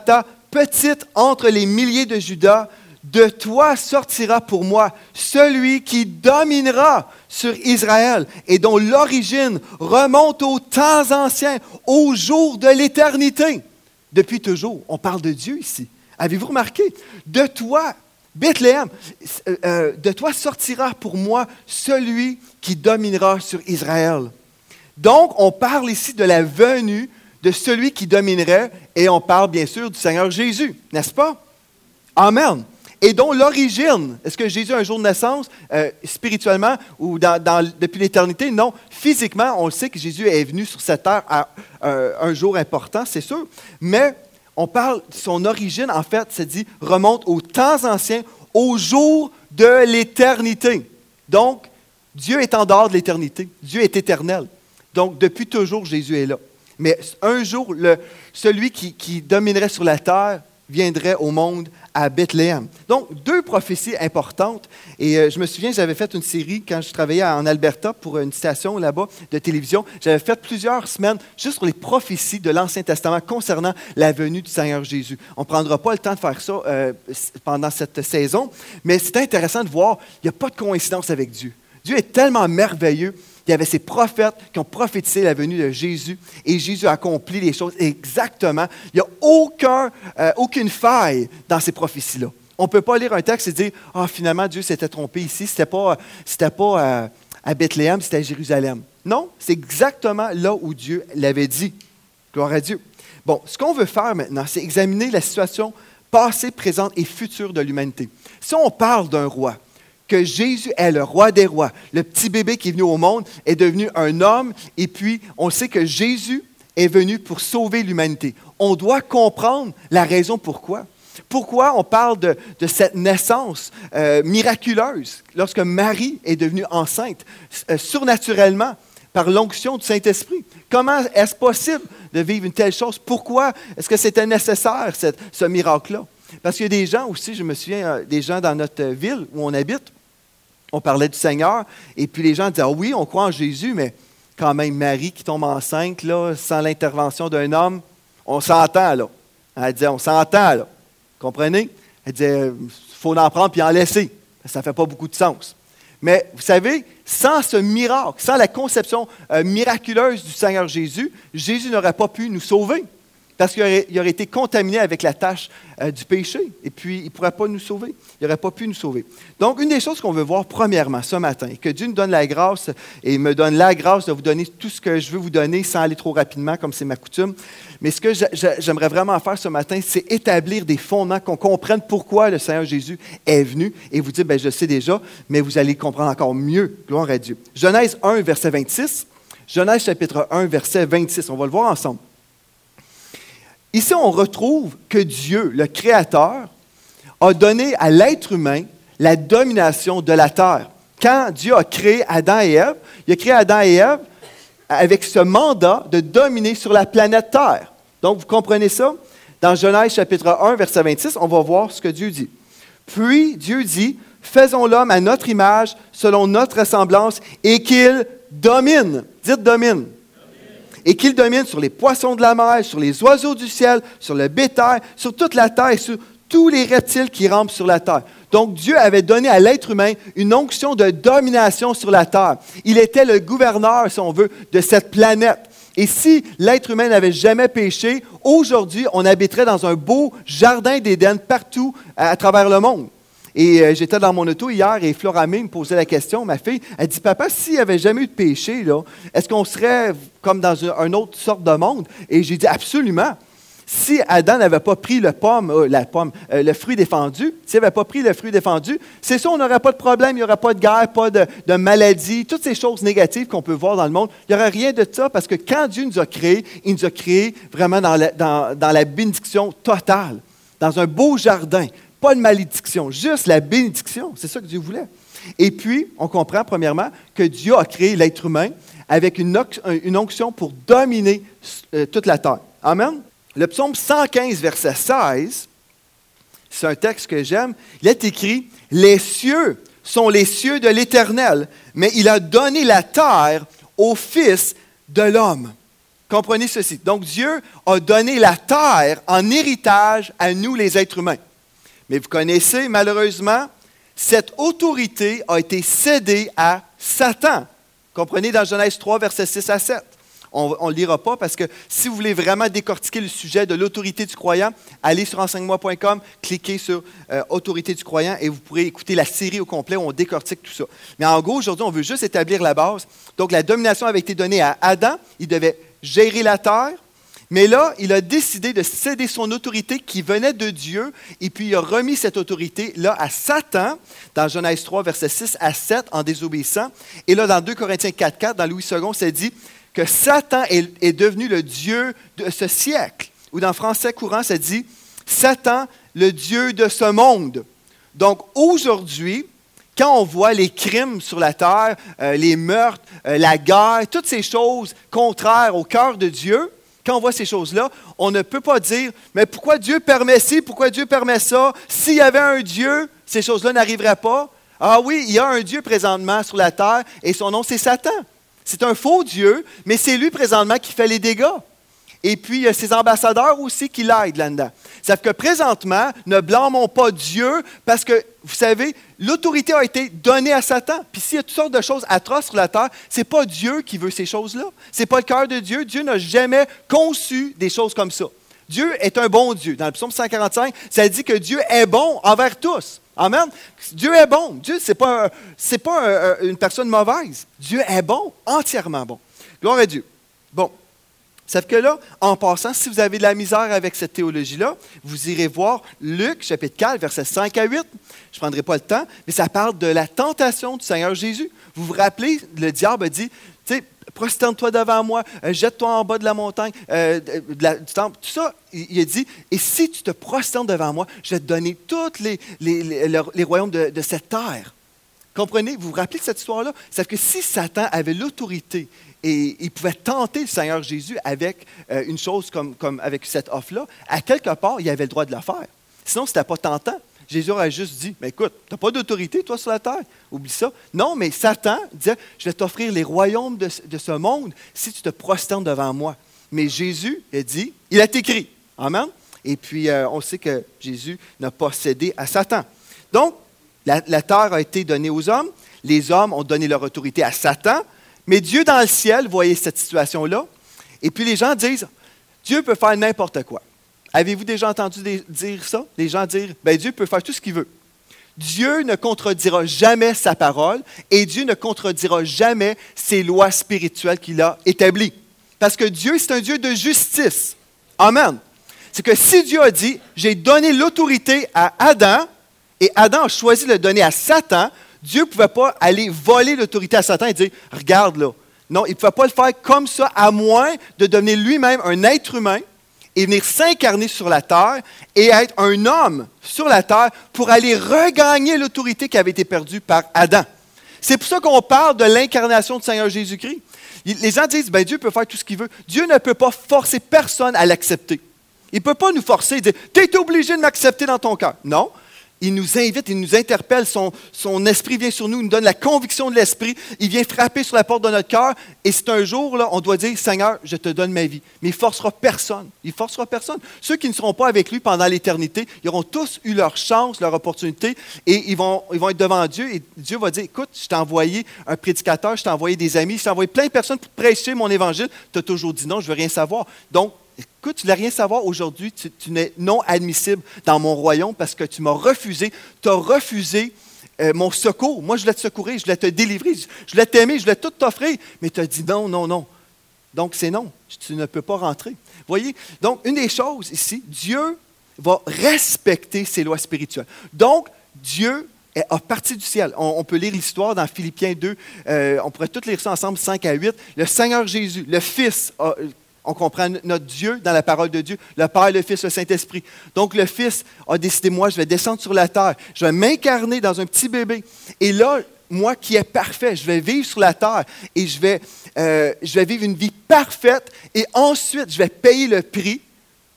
petite entre les milliers de Juda, de toi sortira pour moi celui qui dominera sur Israël et dont l'origine remonte aux temps anciens, au jour de l'éternité. Depuis toujours, on parle de Dieu ici. Avez-vous remarqué? De toi, Bethléem, de toi sortira pour moi celui qui dominera sur Israël. Donc, on parle ici de la venue de celui qui dominerait et on parle bien sûr du Seigneur Jésus, n'est-ce pas? Amen. Et dont l'origine, est-ce que Jésus a un jour de naissance, spirituellement ou depuis l'éternité? Non. Physiquement, on le sait que Jésus est venu sur cette terre à un jour important, c'est sûr. Mais on parle de son origine, en fait, c'est dit, remonte aux temps anciens, au jour de l'éternité. Donc, Dieu est en dehors de l'éternité. Dieu est éternel. Donc, depuis toujours, Jésus est là. Mais un jour, celui qui dominerait sur la terre viendrait au monde à Bethléem. Donc, deux prophéties importantes. Et je me souviens, j'avais fait une série quand je travaillais en Alberta pour une station là-bas de télévision. J'avais fait plusieurs semaines juste sur les prophéties de l'Ancien Testament concernant la venue du Seigneur Jésus. On ne prendra pas le temps de faire ça pendant cette saison, mais c'est intéressant de voir, il n'y a pas de coïncidence avec Dieu. Dieu est tellement merveilleux. Il y avait ces prophètes qui ont prophétisé la venue de Jésus et Jésus a accompli les choses exactement. Il n'y a aucune faille dans ces prophéties-là. On ne peut pas lire un texte et dire « Ah, finalement, Dieu s'était trompé ici. C'était pas à Bethléem, c'était à Jérusalem. » Non, c'est exactement là où Dieu l'avait dit. Gloire à Dieu. Bon, ce qu'on veut faire maintenant, c'est examiner la situation passée, présente et future de l'humanité. Si on parle d'un roi, que Jésus est le roi des rois. Le petit bébé qui est venu au monde est devenu un homme et puis on sait que Jésus est venu pour sauver l'humanité. On doit comprendre la raison pourquoi. Pourquoi on parle de cette naissance miraculeuse lorsque Marie est devenue enceinte surnaturellement par l'onction du Saint-Esprit. Comment est-ce possible de vivre une telle chose? Pourquoi est-ce que c'était nécessaire ce miracle-là? Parce qu'il y a des gens aussi, je me souviens, des gens dans notre ville où on habite, on parlait du Seigneur, et puis les gens disaient, ah oui, on croit en Jésus, mais quand même, Marie qui tombe enceinte, là, sans l'intervention d'un homme, on s'entend, là. Elle disait, on s'entend, là. Comprenez? Elle disait, il faut en prendre puis en laisser. Ça ne fait pas beaucoup de sens. Mais vous savez, sans ce miracle, sans la conception miraculeuse du Seigneur Jésus, Jésus n'aurait pas pu nous sauver. Parce qu'il aurait été contaminé avec la tâche du péché. Et puis, il ne pourrait pas nous sauver. Il n'aurait pas pu nous sauver. Donc, une des choses qu'on veut voir premièrement ce matin, et que Dieu nous donne la grâce, et me donne la grâce de vous donner tout ce que je veux vous donner sans aller trop rapidement, comme c'est ma coutume. Mais ce que j'aimerais vraiment faire ce matin, c'est établir des fondements, qu'on comprenne pourquoi le Seigneur Jésus est venu. Et vous dire, bien, je le sais déjà, mais vous allez comprendre encore mieux. Gloire à Dieu. Genèse 1, verset 26. Genèse chapitre 1, verset 26. On va le voir ensemble. Ici, on retrouve que Dieu, le Créateur, a donné à l'être humain la domination de la terre. Quand Dieu a créé Adam et Ève, il a créé Adam et Ève avec ce mandat de dominer sur la planète Terre. Donc, vous comprenez ça? Dans Genèse chapitre 1, verset 26, on va voir ce que Dieu dit. Puis, Dieu dit, « Faisons l'homme à notre image, selon notre ressemblance, et qu'il domine. » Dites « domine. » Et qu'il domine sur les poissons de la mer, sur les oiseaux du ciel, sur le bétail, sur toute la terre et sur tous les reptiles qui rampent sur la terre. Donc, Dieu avait donné à l'être humain une onction de domination sur la terre. Il était le gouverneur, si on veut, de cette planète. Et si l'être humain n'avait jamais péché, aujourd'hui, on habiterait dans un beau jardin d'Éden partout à travers le monde. Et j'étais dans mon auto hier et Floramé me posait la question, ma fille, elle dit, « Papa, s'il n'y avait jamais eu de péché, là, est-ce qu'on serait comme dans une autre sorte de monde? » Et j'ai dit, « Absolument. Si Adam n'avait pas pris le fruit défendu, s'il n'avait pas pris le fruit défendu, c'est ça, on n'aurait pas de problème, il n'y aurait pas de guerre, pas de maladie, toutes ces choses négatives qu'on peut voir dans le monde. Il n'y aurait rien de ça parce que quand Dieu nous a créés, il nous a créés vraiment dans la bénédiction totale, dans un beau jardin. Pas de malédiction, juste la bénédiction. C'est ça que Dieu voulait. Et puis, on comprend premièrement que Dieu a créé l'être humain avec une onction pour dominer toute la terre. Amen. Le psaume 115, verset 16, c'est un texte que j'aime. Il est écrit « Les cieux sont les cieux de l'Éternel, mais il a donné la terre au Fils de l'homme. » Comprenez ceci. Donc, Dieu a donné la terre en héritage à nous, les êtres humains. Mais vous connaissez, malheureusement, cette autorité a été cédée à Satan. Comprenez dans Genèse 3, versets 6 à 7. On ne le lira pas parce que si vous voulez vraiment décortiquer le sujet de l'autorité du croyant, allez sur enseigne-moi.com, cliquez sur Autorité du croyant et vous pourrez écouter la série au complet où on décortique tout ça. Mais en gros, aujourd'hui, on veut juste établir la base. Donc, la domination avait été donnée à Adam. Il devait gérer la terre. Mais là, il a décidé de céder son autorité qui venait de Dieu et puis il a remis cette autorité-là à Satan dans Genèse 3, versets 6 à 7 en désobéissant. Et là, dans 2 Corinthiens 4, 4, dans Louis II, c'est dit que Satan est devenu le Dieu de ce siècle. Ou dans français courant, ça dit Satan, le Dieu de ce monde. Donc aujourd'hui, quand on voit les crimes sur la terre, les meurtres, la guerre, toutes ces choses contraires au cœur de Dieu, quand on voit ces choses-là, on ne peut pas dire « Mais pourquoi Dieu permet ci, pourquoi Dieu permet ça? S'il y avait un Dieu, ces choses-là n'arriveraient pas. » Ah oui, il y a un Dieu présentement sur la terre et son nom, c'est Satan. C'est un faux Dieu, mais c'est lui présentement qui fait les dégâts. Et puis, il y a ses ambassadeurs aussi qui l'aident là-dedans. C'est-à-dire que présentement, ne blâmons pas Dieu parce que, vous savez, l'autorité a été donnée à Satan. Puis s'il y a toutes sortes de choses atroces sur la terre, ce n'est pas Dieu qui veut ces choses-là. Ce n'est pas le cœur de Dieu. Dieu n'a jamais conçu des choses comme ça. Dieu est un bon Dieu. Dans le psaume 145, ça dit que Dieu est bon envers tous. Amen. Dieu est bon. Dieu, ce n'est pas une personne mauvaise. Dieu est bon, entièrement bon. Gloire à Dieu. Bon. Sauf que là, en passant, si vous avez de la misère avec cette théologie-là, vous irez voir Luc, chapitre 4, versets 5 à 8. Je ne prendrai pas le temps, mais ça parle de la tentation du Seigneur Jésus. Vous vous rappelez, le diable a dit, tu sais, prosterne-toi devant moi, jette-toi en bas de la montagne, du temple. Tout ça, il a dit, et si tu te prosternes devant moi, je vais te donner tous les royaumes de cette terre. Comprenez? Vous vous rappelez de cette histoire-là? C'est que si Satan avait l'autorité et il pouvait tenter le Seigneur Jésus avec une chose comme avec cette offre-là, à quelque part, il avait le droit de la faire. Sinon, ce n'était pas tentant. Jésus aurait juste dit, mais écoute, tu n'as pas d'autorité, toi, sur la terre. Oublie ça. Non, mais Satan disait, je vais t'offrir les royaumes de ce monde si tu te prosternes devant moi. Mais Jésus a dit, il est écrit. Amen. Et puis, on sait que Jésus n'a pas cédé à Satan. Donc, la terre a été donnée aux hommes. Les hommes ont donné leur autorité à Satan. Mais Dieu dans le ciel voyait cette situation-là. Et puis, les gens disent, Dieu peut faire n'importe quoi. Avez-vous déjà entendu dire ça? Les gens dire, Dieu peut faire tout ce qu'il veut. Dieu ne contredira jamais sa parole et Dieu ne contredira jamais ses lois spirituelles qu'il a établies. Parce que Dieu, c'est un Dieu de justice. Amen. C'est que si Dieu a dit, j'ai donné l'autorité à Adam, et Adam a choisi de le donner à Satan, Dieu ne pouvait pas aller voler l'autorité à Satan et dire, regarde là. Non, il ne pouvait pas le faire comme ça, à moins de devenir lui-même un être humain et venir s'incarner sur la terre et être un homme sur la terre pour aller regagner l'autorité qui avait été perdue par Adam. C'est pour ça qu'on parle de l'incarnation du Seigneur Jésus-Christ. Les gens disent, Dieu peut faire tout ce qu'il veut. Dieu ne peut pas forcer personne à l'accepter. Il ne peut pas nous forcer et dire, tu es obligé de m'accepter dans ton cœur. Non. Il nous invite, il nous interpelle, son esprit vient sur nous, il nous donne la conviction de l'esprit, il vient frapper sur la porte de notre cœur, et c'est un jour, là, on doit dire, Seigneur, je te donne ma vie. Mais il ne forcera personne. Il ne forcera personne. Ceux qui ne seront pas avec lui pendant l'éternité, ils auront tous eu leur chance, leur opportunité, et ils vont être devant Dieu, et Dieu va dire, écoute, je t'ai envoyé un prédicateur, je t'ai envoyé des amis, je t'ai envoyé plein de personnes pour prêcher mon évangile, tu as toujours dit non, je ne veux rien savoir. Donc, écoute, tu ne veux rien savoir aujourd'hui, tu n'es non admissible dans mon royaume parce que tu m'as refusé, tu as refusé mon secours. Moi, je voulais te secourir, je voulais te délivrer, je voulais t'aimer, je voulais tout t'offrir, mais tu as dit non, non, non. Donc, c'est non, tu ne peux pas rentrer. Voyez? Donc, une des choses ici, Dieu va respecter ses lois spirituelles. Donc, Dieu a parti du ciel. On peut lire l'histoire dans Philippiens 2, on pourrait tout lire ça ensemble, 5 à 8. Le Seigneur Jésus, le Fils, on comprend notre Dieu dans la parole de Dieu, le Père, le Fils, le Saint-Esprit. Donc, le Fils a décidé, moi, je vais descendre sur la terre, je vais m'incarner dans un petit bébé. Et là, moi qui est parfait, je vais vivre sur la terre et je vais vivre une vie parfaite et ensuite, je vais payer le prix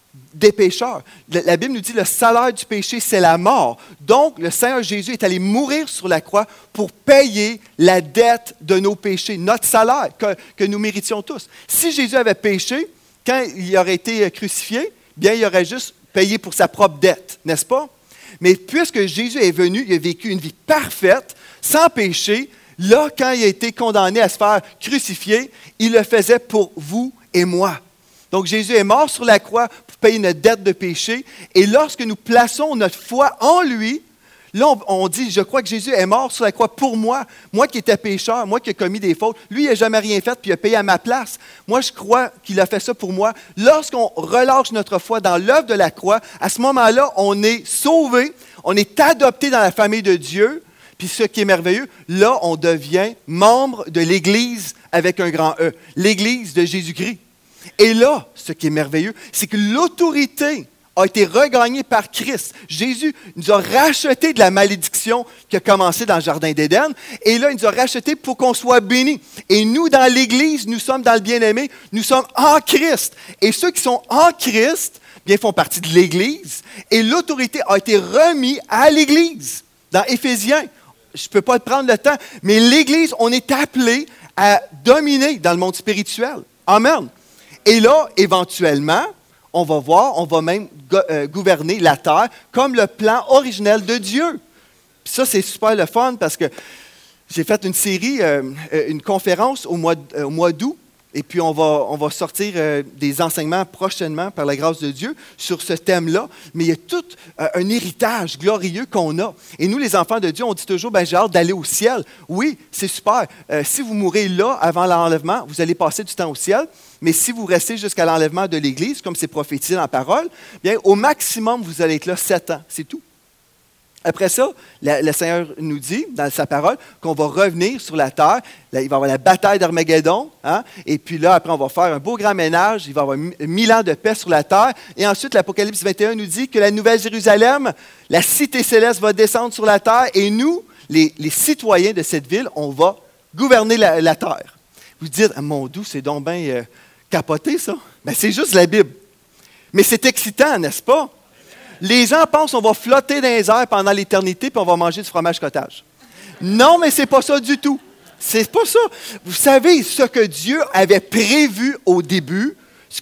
des pécheurs. La Bible nous dit que le salaire du péché, c'est la mort. Donc, le Seigneur Jésus est allé mourir sur la croix pour payer la dette de nos péchés, notre salaire que nous méritions tous. Si Jésus avait péché, quand il aurait été crucifié, bien, il aurait juste payé pour sa propre dette, n'est-ce pas? Mais puisque Jésus est venu, il a vécu une vie parfaite, sans péché, là, quand il a été condamné à se faire crucifier, il le faisait pour vous et moi. Donc, Jésus est mort sur la croix pour payer notre dette de péché. Et lorsque nous plaçons notre foi en lui, là, on dit, je crois que Jésus est mort sur la croix pour moi. Moi qui étais pécheur, moi qui ai commis des fautes. Lui, il n'a jamais rien fait, puis il a payé à ma place. Moi, je crois qu'il a fait ça pour moi. Lorsqu'on relâche notre foi dans l'œuvre de la croix, à ce moment-là, on est sauvé, on est adopté dans la famille de Dieu. Puis ce qui est merveilleux, là, on devient membre de l'Église avec un grand E, l'Église de Jésus-Christ. Et là, ce qui est merveilleux, c'est que l'autorité a été regagnée par Christ. Jésus nous a racheté de la malédiction qui a commencé dans le Jardin d'Éden. Et là, il nous a racheté pour qu'on soit bénis. Et nous, dans l'Église, nous sommes dans le bien-aimé, nous sommes en Christ. Et ceux qui sont en Christ, bien, font partie de l'Église. Et l'autorité a été remise à l'Église. Dans Éphésiens, je ne peux pas te prendre le temps, mais l'Église, on est appelé à dominer dans le monde spirituel. Amen. Et là, éventuellement, on va voir, on va même gouverner la terre comme le plan originel de Dieu. Puis ça, c'est super le fun parce que j'ai fait une série, une conférence au mois d'août, et puis on va sortir des enseignements prochainement, par la grâce de Dieu, sur ce thème-là. Mais il y a tout un héritage glorieux qu'on a. Et nous, les enfants de Dieu, on dit toujours, j'ai hâte d'aller au ciel. Oui, c'est super. Si vous mourrez là, avant l'enlèvement, vous allez passer du temps au ciel. Mais si vous restez jusqu'à l'enlèvement de l'Église, comme c'est prophétisé dans la parole, bien, au maximum, vous allez être là 7 ans. C'est tout. Après ça, le Seigneur nous dit, dans sa parole, qu'on va revenir sur la terre. Là, il va y avoir la bataille d'Armageddon. Hein? Et puis là, après, on va faire un beau grand ménage. Il va y avoir 1000 ans de paix sur la terre. Et ensuite, l'Apocalypse 21 nous dit que la Nouvelle Jérusalem, la cité céleste, va descendre sur la terre. Et nous, les citoyens de cette ville, on va gouverner la terre. Vous dites, ah, mon Dieu, c'est donc bien capoté, ça. Bien, c'est juste la Bible. Mais c'est excitant, n'est-ce pas? Les gens pensent qu'on va flotter dans les airs pendant l'éternité puis on va manger du fromage cottage. Non, mais c'est pas ça du tout. C'est pas ça. Vous savez, ce que Dieu avait prévu au début,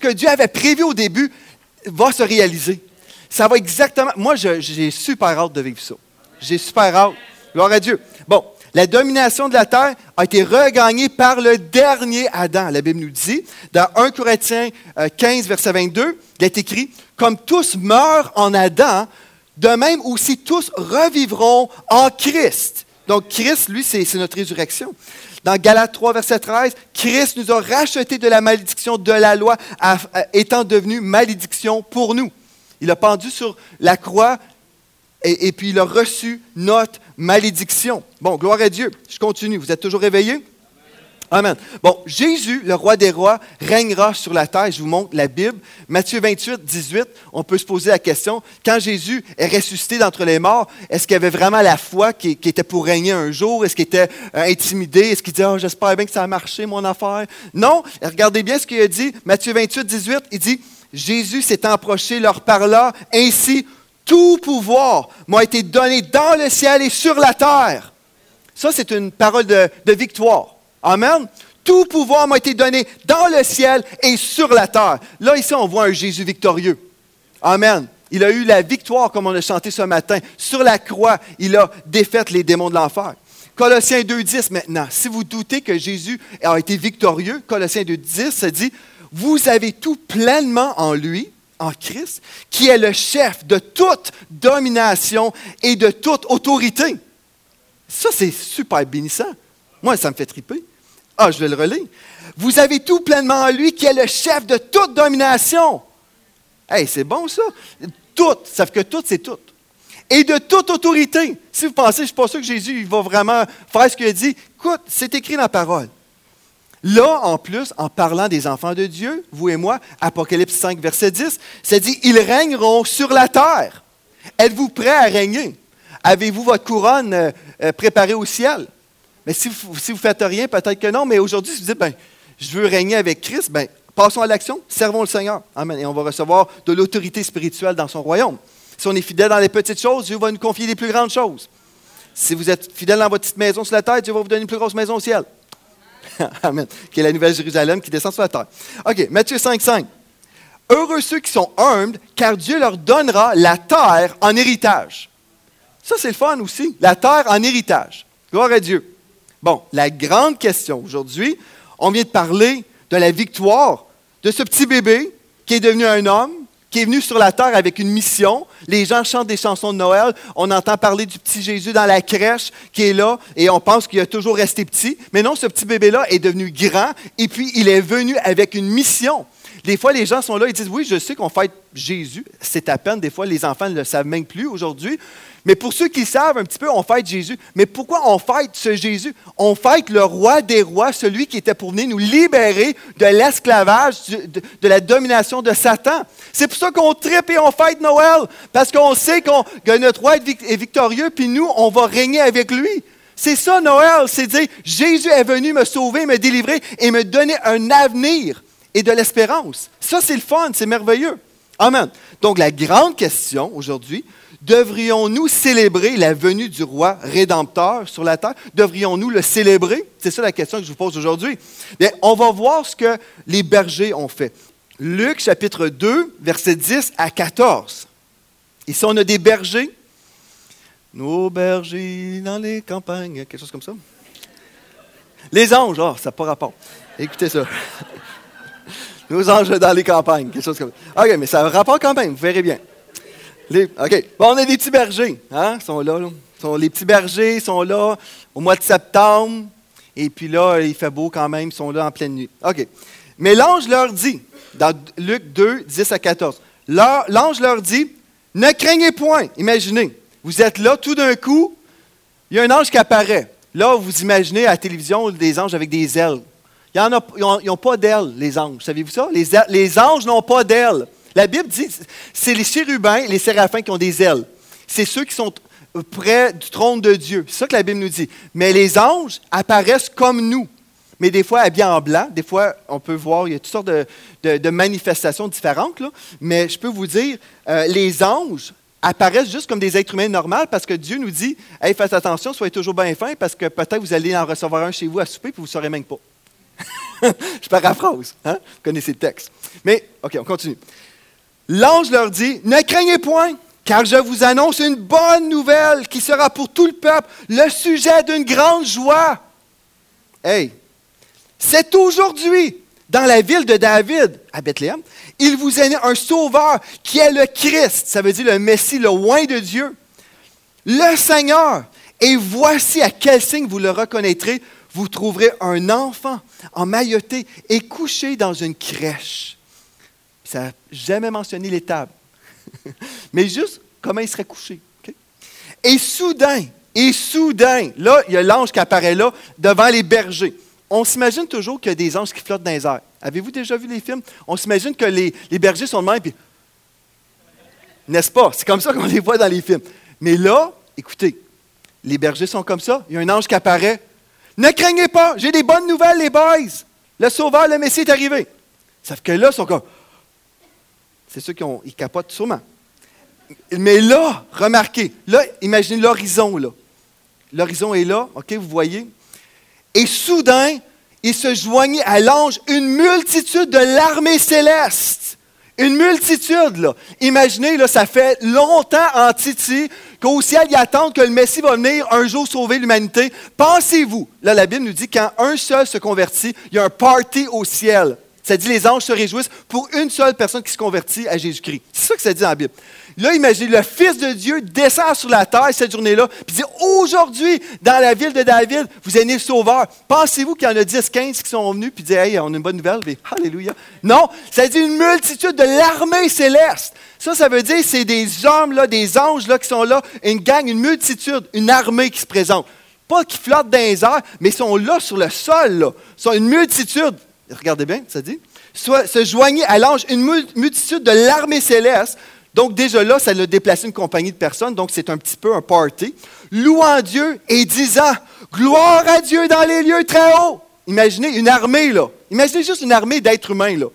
va se réaliser. Ça va exactement... Moi, j'ai super hâte de vivre ça. J'ai super hâte. Gloire à Dieu. Bon, la domination de la terre a été regagnée par le dernier Adam. La Bible nous dit, dans 1 Corinthiens 15, verset 22, il est écrit, « Comme tous meurent en Adam, de même aussi tous revivront en Christ. » Donc, Christ, lui, c'est notre résurrection. Dans Galates 3, verset 13, Christ nous a rachetés de la malédiction de la loi, étant devenu malédiction pour nous. Il a pendu sur la croix et puis il a reçu notre malédiction. Bon, gloire à Dieu. Je continue. Vous êtes toujours réveillés? Amen. Bon, Jésus, le roi des rois, régnera sur la terre. Je vous montre la Bible. Matthieu 28, 18, on peut se poser la question, quand Jésus est ressuscité d'entre les morts, est-ce qu'il avait vraiment la foi qui était pour régner un jour? Est-ce qu'il était intimidé? Est-ce qu'il disait, j'espère bien que ça a marché, mon affaire? Non. Regardez bien ce qu'il a dit. Matthieu 28, 18, il dit, Jésus s'étant approché, leur parla, ainsi, tout pouvoir m'a été donné dans le ciel et sur la terre. Ça, c'est une parole de victoire. Amen. Tout pouvoir m'a été donné dans le ciel et sur la terre. Là, ici, on voit un Jésus victorieux. Amen. Il a eu la victoire, comme on a chanté ce matin. Sur la croix, il a défait les démons de l'enfer. Colossiens 2,10 maintenant. Si vous doutez que Jésus a été victorieux, Colossiens 2,10, ça dit, « Vous avez tout pleinement en lui, en Christ, qui est le chef de toute domination et de toute autorité. » Ça, c'est super bénissant. Moi, ça me fait triper. Ah, je vais le relire. « Vous avez tout pleinement en lui, qui est le chef de toute domination. » Hey, c'est bon ça. Tout, ça fait que tout, c'est tout. Et de toute autorité. Si vous pensez, je ne suis pas sûr que Jésus il va vraiment faire ce qu'il a dit. Écoute, c'est écrit dans la parole. Là, en plus, en parlant des enfants de Dieu, vous et moi, Apocalypse 5, verset 10, ça dit « Ils régneront sur la terre. » Êtes-vous prêts à régner? Avez-vous votre couronne préparée au ciel? Mais si vous ne faites rien, peut-être que non, mais aujourd'hui, si vous dites « je veux régner avec Christ », passons à l'action, servons le Seigneur. Amen. Et on va recevoir de l'autorité spirituelle dans son royaume. Si on est fidèle dans les petites choses, Dieu va nous confier les plus grandes choses. Si vous êtes fidèle dans votre petite maison sur la terre, Dieu va vous donner une plus grosse maison au ciel. Amen. Qui est la nouvelle Jérusalem qui descend sur la terre. OK, Matthieu 5,5. Heureux ceux qui sont humbles, car Dieu leur donnera la terre en héritage. Ça, c'est le fun aussi. La terre en héritage. Gloire à Dieu. Bon, la grande question aujourd'hui, on vient de parler de la victoire de ce petit bébé qui est devenu un homme, qui est venu sur la terre avec une mission. Les gens chantent des chansons de Noël. On entend parler du petit Jésus dans la crèche qui est là et on pense qu'il a toujours resté petit. Mais non, ce petit bébé-là est devenu grand et puis il est venu avec une mission. Des fois, les gens sont là et disent « Oui, je sais qu'on fête Jésus. » C'est à peine. Des fois, les enfants ne le savent même plus aujourd'hui. Mais pour ceux qui savent un petit peu, on fête Jésus. Mais pourquoi on fête ce Jésus? On fête le roi des rois, celui qui était pour venir nous libérer de l'esclavage, de la domination de Satan. C'est pour ça qu'on tripe et on fête Noël. Parce qu'on sait que notre roi est victorieux, puis nous, on va régner avec lui. C'est ça, Noël. C'est dire, Jésus est venu me sauver, me délivrer et me donner un avenir et de l'espérance. Ça, c'est le fun, c'est merveilleux. Amen. Donc, la grande question aujourd'hui, devrions-nous célébrer la venue du roi rédempteur sur la terre? Devrions-nous le célébrer? C'est ça la question que je vous pose aujourd'hui. Bien, on va voir ce que les bergers ont fait. Luc, chapitre 2, versets 10 à 14. Ici, on a des bergers. Nos bergers dans les campagnes, quelque chose comme ça. Les anges, ça n'a pas rapport. Écoutez ça. Nos anges dans les campagnes, quelque chose comme ça. OK, mais ça a un rapport quand même, vous verrez bien. OK. Bon, on a des petits bergers. Ils sont là. Les petits bergers sont là au mois de septembre. Et puis là, il fait beau quand même. Ils sont là en pleine nuit. OK. Mais l'ange leur dit, dans Luc 2, 10 à 14, l'ange leur dit, ne craignez point. Imaginez, vous êtes là, tout d'un coup, il y a un ange qui apparaît. Là, vous imaginez à la télévision des anges avec des ailes. Ils n'ont pas d'ailes, les anges. Saviez-vous ça? Les anges n'ont pas d'ailes. La Bible dit, c'est les chérubins, les séraphins qui ont des ailes. C'est ceux qui sont près du trône de Dieu. C'est ça que la Bible nous dit. Mais les anges apparaissent comme nous. Mais des fois habillés en blanc. Des fois, on peut voir, il y a toutes sortes de manifestations différentes. Là. Mais je peux vous dire, les anges apparaissent juste comme des êtres humains normaux parce que Dieu nous dit, hey, faites attention, soyez toujours bien fins parce que peut-être vous allez en recevoir un chez vous à souper et vous ne saurez même pas. Je paraphrase. Vous connaissez le texte. Mais, OK, on continue. L'ange leur dit, ne craignez point, car je vous annonce une bonne nouvelle qui sera pour tout le peuple le sujet d'une grande joie. Hey, c'est aujourd'hui, dans la ville de David, à Bethléem, il vous est né un sauveur qui est le Christ, ça veut dire le Messie, le oint de Dieu, le Seigneur. Et voici à quel signe vous le reconnaîtrez, vous trouverez un enfant emmailloté et couché dans une crèche. Ça n'a jamais mentionné l'étable. Mais juste comment il serait couché. Okay? Et soudain, là, il y a l'ange qui apparaît là devant les bergers. On s'imagine toujours qu'il y a des anges qui flottent dans les airs. Avez-vous déjà vu les films? On s'imagine que les bergers sont de même, puis... N'est-ce pas? C'est comme ça qu'on les voit dans les films. Mais là, écoutez, les bergers sont comme ça. Il y a un ange qui apparaît. Ne craignez pas, j'ai des bonnes nouvelles, les boys. Le Sauveur, le Messie est arrivé. Sauf que là, ils sont comme... C'est ceux qui capotent sûrement. Mais là, remarquez, là, imaginez l'horizon, là. L'horizon est là, OK, vous voyez? Et soudain, il se joignit à l'ange une multitude de l'armée céleste. Une multitude, là. Imaginez, là, ça fait longtemps en Titi qu'au ciel, ils attendent que le Messie va venir un jour sauver l'humanité. Pensez-vous, là, la Bible nous dit quand un seul se convertit, il y a un party au ciel. Ça dit les anges se réjouissent pour une seule personne qui se convertit à Jésus-Christ. C'est ça que ça dit dans la Bible. Là, imaginez, le Fils de Dieu descend sur la terre cette journée-là, puis dit, aujourd'hui, dans la ville de David, vous êtes né le Sauveur. Pensez-vous qu'il y en a 10, 15 qui sont venus, puis disent, hey, on a une bonne nouvelle, puis alléluia. Non, ça dit une multitude de l'armée céleste. Ça veut dire, c'est des hommes, là, des anges là, qui sont là, une gang, une multitude, une armée qui se présente. Pas qui flottent dans les airs, mais ils sont là sur le sol, là. Ils sont une multitude. Regardez bien, ça dit. Se joignit à l'ange une multitude de l'armée céleste. Donc, déjà là, ça l'a déplacé une compagnie de personnes. Donc, c'est un petit peu un party. Louant Dieu et disant, gloire à Dieu dans les lieux très hauts. Imaginez une armée, là. Imaginez juste une armée d'êtres humains, là.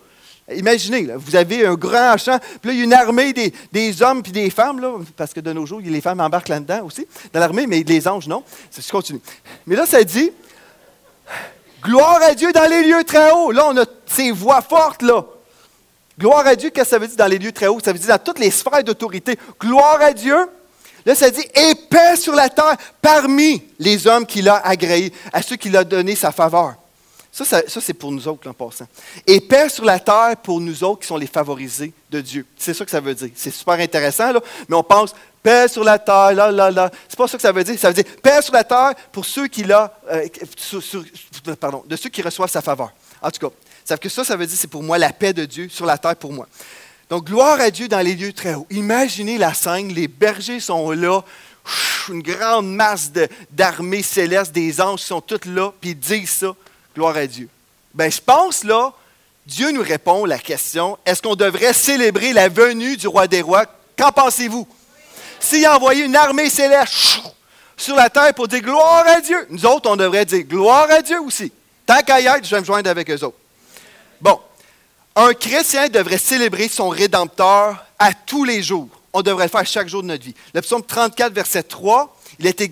Imaginez, là, vous avez un grand champ, puis là, il y a une armée des hommes puis des femmes, là, parce que de nos jours, les femmes embarquent là-dedans aussi, dans l'armée, mais les anges, non. Je continue. Mais là, ça dit, gloire à Dieu dans les lieux très hauts. Là, on a ces voix fortes, là. Gloire à Dieu, qu'est-ce que ça veut dire dans les lieux très hauts? Ça veut dire dans toutes les sphères d'autorité. Gloire à Dieu. Là, ça dit, et paix sur la terre parmi les hommes qu'il a agréés, à ceux qu'il a donné sa faveur. Ça c'est pour nous autres, en passant. Et paix sur la terre pour nous autres qui sont les favorisés de Dieu. C'est ça que ça veut dire. C'est super intéressant, là, mais on pense, paix sur la terre, là, là, là. C'est pas ça que ça veut dire. Ça veut dire, paix sur la terre pour ceux de ceux qui reçoivent sa faveur. En tout cas, ça veut dire, c'est pour moi la paix de Dieu sur la terre pour moi. Donc, gloire à Dieu dans les lieux très hauts. Imaginez la scène, les bergers sont là, une grande masse d'armées célestes, des anges qui sont tous là, puis ils disent ça, gloire à Dieu. Bien, je pense là, Dieu nous répond la question, est-ce qu'on devrait célébrer la venue du roi des rois? Qu'en pensez-vous? S'il a envoyé une armée céleste sur la terre pour dire gloire à Dieu, nous autres, on devrait dire gloire à Dieu aussi. Tant qu'à y être, je vais me joindre avec eux autres. Bon. Un chrétien devrait célébrer son Rédempteur à tous les jours. On devrait le faire chaque jour de notre vie. Le psaume 34, verset 3, il est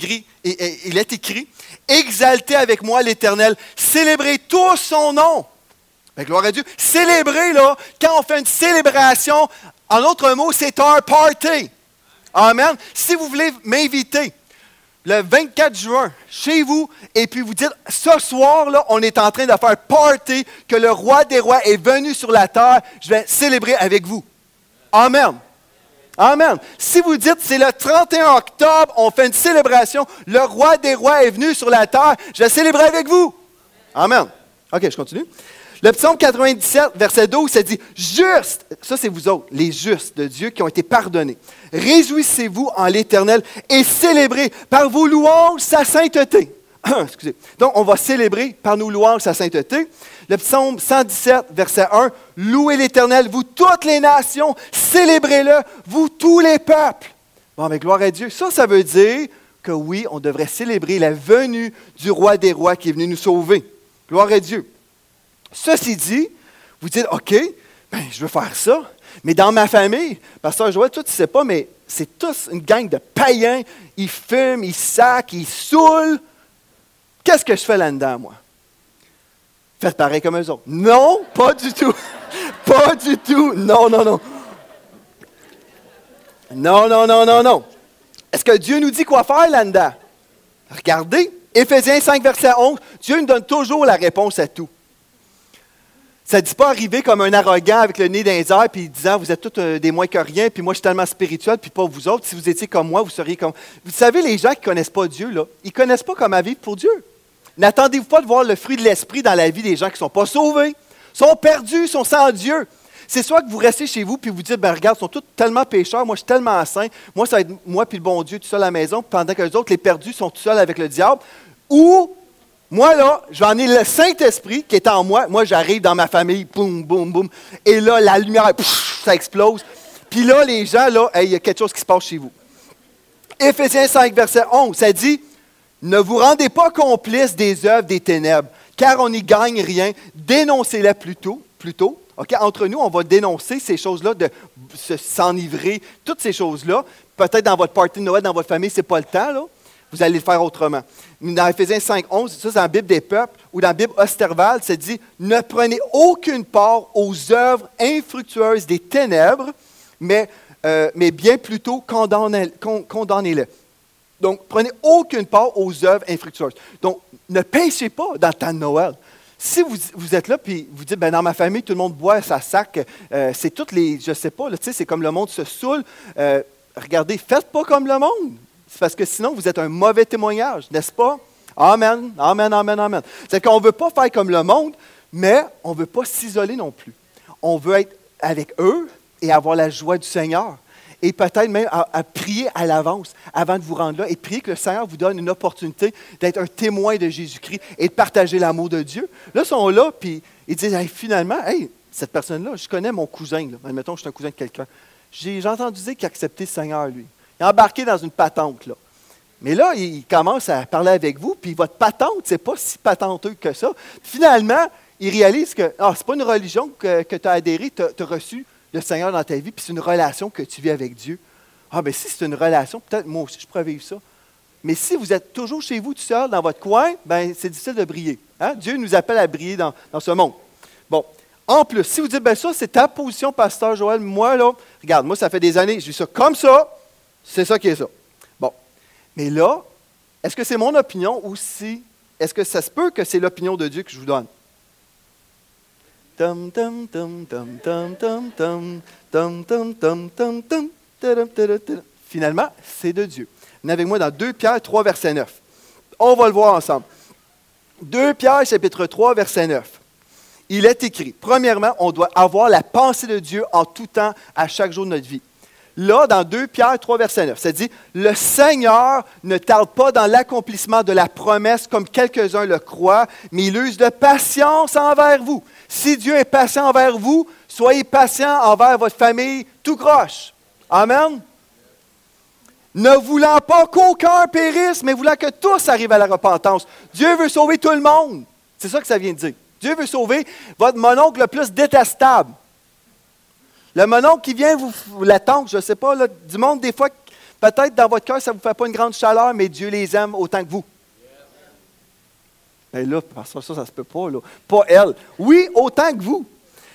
écrit « Exaltez avec moi l'Éternel, célébrez tous son nom. » Gloire à Dieu. Célébrer, là, quand on fait une célébration, en d'autres mots, c'est un party. Amen. Si vous voulez m'inviter, le 24 juin, chez vous, et puis vous dites, ce soir, là, on est en train de faire party, que le roi des rois est venu sur la terre, je vais célébrer avec vous. Amen. Amen. Si vous dites, c'est le 31 octobre, on fait une célébration, le roi des rois est venu sur la terre, je vais célébrer avec vous. Amen. OK, je continue. Le psaume 97, verset 12, ça dit « Juste », ça c'est vous autres, les justes de Dieu qui ont été pardonnés. « Réjouissez-vous en l'Éternel et célébrez par vos louanges sa sainteté. » Excusez. Donc, on va célébrer par nos louanges sa sainteté. Le psaume 117, verset 1, « Louez l'Éternel, vous toutes les nations, célébrez-le, vous tous les peuples. » Bon, mais gloire à Dieu. Ça veut dire que oui, on devrait célébrer la venue du roi des rois qui est venu nous sauver. Gloire à Dieu. Ceci dit, vous dites, OK, ben, je veux faire ça, mais dans ma famille, pasteur Joël, toi, tu ne sais pas, mais c'est tous une gang de païens, ils fument, ils sacent, ils saoulent. Qu'est-ce que je fais là-dedans, moi? Faites pareil comme eux autres. Non, pas du tout. Pas du tout. Non, non, non. Non, non, non, non, non. Est-ce que Dieu nous dit quoi faire là-dedans? Regardez, Éphésiens 5, verset 11, Dieu nous donne toujours la réponse à tout. Ça ne dit pas arriver comme un arrogant avec le nez dans les airs puis disant vous êtes tous des moins que rien, puis moi je suis tellement spirituel, puis pas vous autres. Si vous étiez comme moi, vous seriez comme. Vous savez, les gens qui ne connaissent pas Dieu, là, ils ne connaissent pas comment vivre pour Dieu. N'attendez-vous pas de voir le fruit de l'esprit dans la vie des gens qui ne sont pas sauvés, sont perdus, sont sans Dieu. C'est soit que vous restez chez vous puis vous dites ben regarde, ils sont tous tellement pécheurs, moi je suis tellement saint, moi ça va être moi puis le bon Dieu tout seul à la maison, pendant que les autres, les perdus, sont tout seuls avec le diable. Ou moi, là, j'en ai le Saint-Esprit qui est en moi. Moi, j'arrive dans ma famille, boum, boum, boum. Et là, la lumière, pff, ça explose. Puis là, les gens, là, il y a quelque chose qui se passe chez vous. Éphésiens 5, verset 11, ça dit « Ne vous rendez pas complices des œuvres des ténèbres, car on n'y gagne rien. Dénoncez-les plutôt. Okay? Entre nous, on va dénoncer ces choses-là, de s'enivrer, toutes ces choses-là. Peut-être dans votre party de Noël, dans votre famille, ce n'est pas le temps, là. Vous allez le faire autrement. Dans Éphésiens 5, 11, ça c'est dans la Bible des peuples, ou dans la Bible Osterwald, ça dit « Ne prenez aucune part aux œuvres infructueuses des ténèbres, mais bien plutôt condamnez-les. » Donc, prenez aucune part aux œuvres infructueuses. Donc, ne péchez pas dans le temps de Noël. Si vous êtes là et vous dites, ben, dans ma famille, tout le monde boit sa sac, c'est toutes les, je ne sais pas, là, c'est comme le monde se saoule. Regardez, faites pas comme le monde. C'est parce que sinon, vous êtes un mauvais témoignage, n'est-ce pas? Amen, amen, amen, amen. C'est qu'on ne veut pas faire comme le monde, mais on ne veut pas s'isoler non plus. On veut être avec eux et avoir la joie du Seigneur. Et peut-être même à prier à l'avance avant de vous rendre là et prier que le Seigneur vous donne une opportunité d'être un témoin de Jésus-Christ et de partager l'amour de Dieu. Là, ils sont là, puis ils disent hey, finalement, hey, cette personne-là, je connais mon cousin. Là. Admettons, je suis un cousin de quelqu'un. J'ai entendu dire qu'il a accepté le Seigneur, lui. Il est embarqué dans une patente, là. Mais là, il commence à parler avec vous, puis votre patente, c'est pas si patenteux que ça. Finalement, ils réalisent que ce n'est pas une religion que tu as adhéré, tu as reçu le Seigneur dans ta vie, puis c'est une relation que tu vis avec Dieu. Ah, bien si c'est une relation, peut-être moi aussi je pourrais vivre ça. Mais si vous êtes toujours chez vous tout seul, dans votre coin, bien c'est difficile de briller. Hein? Dieu nous appelle à briller dans ce monde. Bon, en plus, si vous dites, bien ça, c'est ta position, pasteur Joël, moi, là, regarde, moi, ça fait des années, je vis ça comme ça, c'est ça qui est ça. Bon, mais là, est-ce que c'est mon opinion ou est-ce que ça se peut que c'est l'opinion de Dieu que je vous donne? Tum, tum, tum, tum, tum, tum, tum, tum, tum, tum, tum, tum, tum, tum, tum. Finalement, c'est de Dieu. Venez avec moi dans 2 Pierre 3, verset 9. On va le voir ensemble. 2 Pierre, chapitre 3, verset 9. Il est écrit, premièrement, on doit avoir la pensée de Dieu en tout temps, à chaque jour de notre vie. Là, dans 2 Pierre 3, verset 9, ça dit « Le Seigneur ne tarde pas dans l'accomplissement de la promesse comme quelques-uns le croient, mais il use de patience envers vous. Si Dieu est patient envers vous, soyez patient envers votre famille tout croche. » Amen. Ne voulant pas qu'aucun périsse, mais voulant que tous arrivent à la repentance. Dieu veut sauver tout le monde. C'est ça que ça vient de dire. Dieu veut sauver votre mononcle le plus détestable. Le mononcle qui vient vous la tante, je ne sais pas, là, du monde, des fois, peut-être dans votre cœur, ça ne vous fait pas une grande chaleur, mais Dieu les aime autant que vous. Mais là, ça ne se peut pas, là. Pas elle. Oui, autant que vous.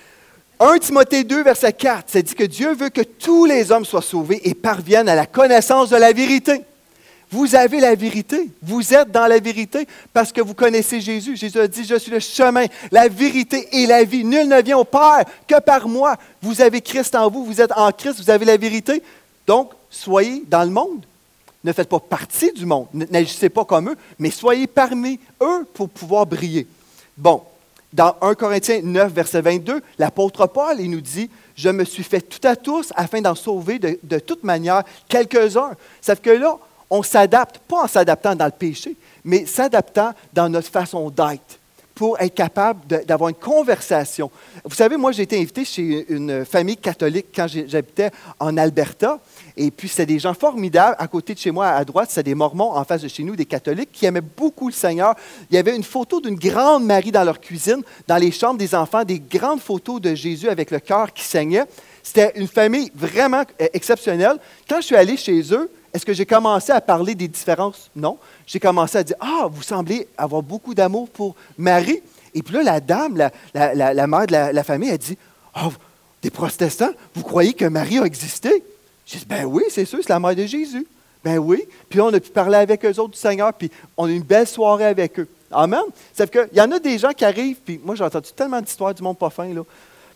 1 Timothée 2, verset 4, ça dit que Dieu veut que tous les hommes soient sauvés et parviennent à la connaissance de la vérité. Vous avez la vérité. Vous êtes dans la vérité parce que vous connaissez Jésus. Jésus a dit, je suis le chemin, la vérité et la vie. Nul ne vient au Père que par moi. Vous avez Christ en vous, vous êtes en Christ, vous avez la vérité. Donc, soyez dans le monde. Ne faites pas partie du monde. N'agissez pas comme eux, mais soyez parmi eux pour pouvoir briller. Bon, dans 1 Corinthiens 9, verset 22, l'apôtre Paul, il nous dit, je me suis fait tout à tous afin d'en sauver de toute manière quelques-uns. Sauf que là, on s'adapte, pas en s'adaptant dans le péché, mais s'adaptant dans notre façon d'être pour être capable d'avoir une conversation. Vous savez, moi, j'ai été invité chez une famille catholique quand j'habitais en Alberta. Et puis, c'était des gens formidables. À côté de chez moi, à droite, c'était des Mormons. En face de chez nous, des catholiques qui aimaient beaucoup le Seigneur. Il y avait une photo d'une grande Marie dans leur cuisine, dans les chambres des enfants, des grandes photos de Jésus avec le cœur qui saignait. C'était une famille vraiment exceptionnelle. Quand je suis allé chez eux, est-ce que j'ai commencé à parler des différences? Non. J'ai commencé à dire, vous semblez avoir beaucoup d'amour pour Marie. Et puis là, la dame, la mère de la famille, a dit, des protestants, vous croyez que Marie a existé? J'ai dit, ben oui, c'est sûr, c'est la mère de Jésus. Ben oui. Puis là, on a pu parler avec eux autres du Seigneur, puis on a eu une belle soirée avec eux. Amen. C'est qu'il y en a des gens qui arrivent, puis moi, j'ai entendu tellement d'histoires du monde pas fin, là.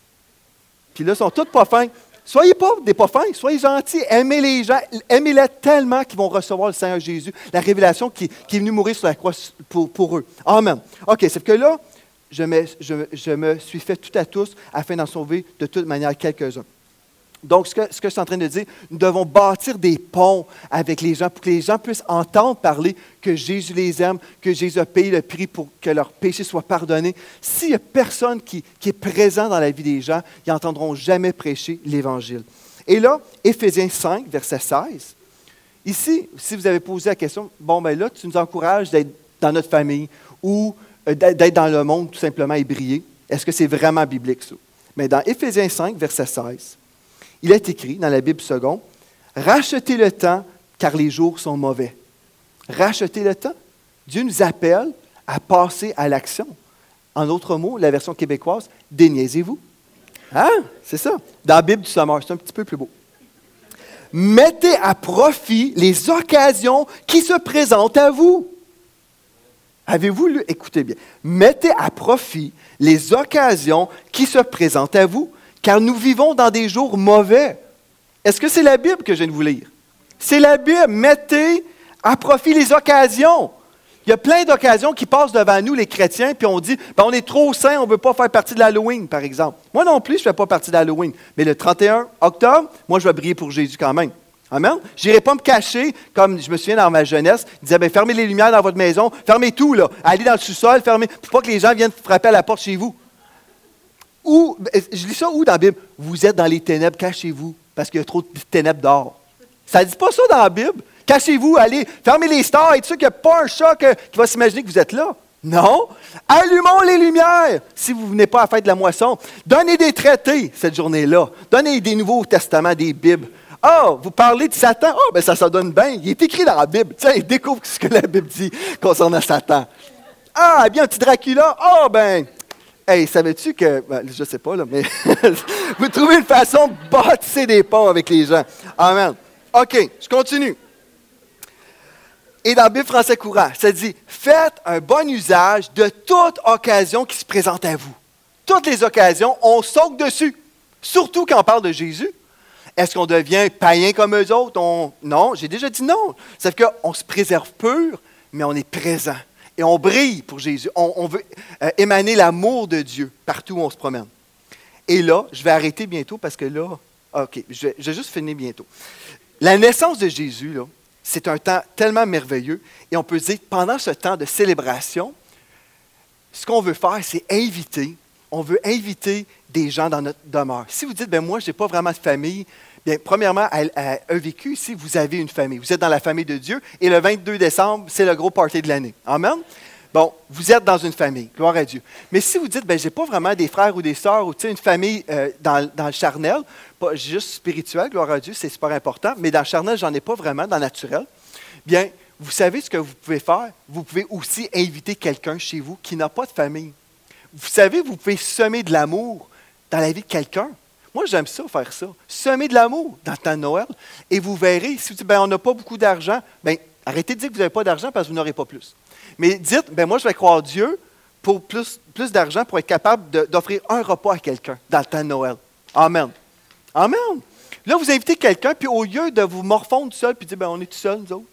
Puis là, ils sont tous pas fins. Soyez pas des pas fins, soyez gentils, aimez les gens, aimez-les tellement qu'ils vont recevoir le Seigneur Jésus, la révélation qui est venue mourir sur la croix pour eux. Amen. OK, c'est que là, je me suis fait tout à tous afin d'en sauver de toute manière quelques-uns. Donc, ce que je suis en train de dire, nous devons bâtir des ponts avec les gens pour que les gens puissent entendre parler que Jésus les aime, que Jésus a payé le prix pour que leurs péchés soient pardonnés. S'il n'y a personne qui est présent dans la vie des gens, ils n'entendront jamais prêcher l'Évangile. Et là, Éphésiens 5, verset 16. Ici, si vous avez posé la question, ben là, tu nous encourages d'être dans notre famille ou d'être dans le monde tout simplement et briller. Est-ce que c'est vraiment biblique, ça? Mais dans Éphésiens 5, verset 16, il est écrit dans la Bible seconde, « Rachetez le temps, car les jours sont mauvais. » Rachetez le temps. Dieu nous appelle à passer à l'action. En d'autres mots, la version québécoise, « Déniaisez-vous. » Hein? C'est ça. Dans la Bible du Sommeur, c'est un petit peu plus beau. « Mettez à profit les occasions qui se présentent à vous. » Avez-vous lu? Écoutez bien. « Mettez à profit les occasions qui se présentent à vous. » Car nous vivons dans des jours mauvais. Est-ce que c'est la Bible que je viens de vous lire? C'est la Bible. Mettez à profit les occasions. Il y a plein d'occasions qui passent devant nous, les chrétiens, puis on dit, on est trop saints, on ne veut pas faire partie de l'Halloween, par exemple. Moi non plus, je ne fais pas partie de l'Halloween. Mais le 31 octobre, moi, je vais briller pour Jésus quand même. Amen? Je n'irai pas me cacher, comme je me souviens dans ma jeunesse, je disais, fermez les lumières dans votre maison, fermez tout, là. Allez dans le sous-sol, fermez, pour pas que les gens viennent frapper à la porte chez vous. Ou, je lis ça où dans la Bible? Vous êtes dans les ténèbres, cachez-vous, parce qu'il y a trop de ténèbres dehors. Ça ne dit pas ça dans la Bible. Cachez-vous, allez, fermez les stores, et sûr qu'il n'y a pas un chat qui va s'imaginer que vous êtes là. Non. Allumons les lumières si vous ne venez pas à la fête de la moisson. Donnez des traités cette journée-là. Donnez des Nouveaux Testaments, des Bibles. Ah, vous parlez de Satan? Ah, ben ça donne bien. Il est écrit dans la Bible. Tiens, découvre ce que la Bible dit concernant Satan. Ah, bien, un petit Dracula. Ah, ben, hey, savais-tu que, ben, je ne sais pas, là, mais vous trouvez une façon de bâtir des ponts avec les gens. Amen. OK, je continue. Et dans la Bible français courant, ça dit, faites un bon usage de toute occasion qui se présente à vous. Toutes les occasions, on saute dessus. Surtout quand on parle de Jésus. Est-ce qu'on devient païen comme eux autres? Non, j'ai déjà dit non. C'est qu'on se préserve pur, mais on est présent. Et on brille pour Jésus. On veut émaner l'amour de Dieu partout où on se promène. Et là, je vais arrêter bientôt parce que là, OK, je vais juste finir bientôt. La naissance de Jésus, là, c'est un temps tellement merveilleux. Et on peut dire, pendant ce temps de célébration, ce qu'on veut faire, c'est inviter. On veut inviter des gens dans notre demeure. Si vous dites, ben moi, je n'ai pas vraiment de famille, bien, premièrement, à EVQ, ici, vous avez une famille. Vous êtes dans la famille de Dieu. Et le 22 décembre, c'est le gros party de l'année. Amen? Bon, vous êtes dans une famille. Gloire à Dieu. Mais si vous dites, ben je n'ai pas vraiment des frères ou des sœurs ou une famille dans le charnel, pas juste spirituel, gloire à Dieu, c'est super important, mais dans le charnel, j'en ai pas vraiment, dans le naturel, bien, vous savez ce que vous pouvez faire? Vous pouvez aussi inviter quelqu'un chez vous qui n'a pas de famille. Vous savez, vous pouvez semer de l'amour dans la vie de quelqu'un. Moi, j'aime ça, faire ça. Semer de l'amour dans le temps de Noël. Et vous verrez, si vous dites, ben, on n'a pas beaucoup d'argent, bien, arrêtez de dire que vous n'avez pas d'argent parce que vous n'aurez pas plus. Mais dites, ben, moi, je vais croire Dieu pour plus d'argent pour être capable d'offrir un repas à quelqu'un dans le temps de Noël. Amen. Amen. Là, vous invitez quelqu'un, puis au lieu de vous morfondre tout seul, puis dire, ben, on est tout seul, nous autres.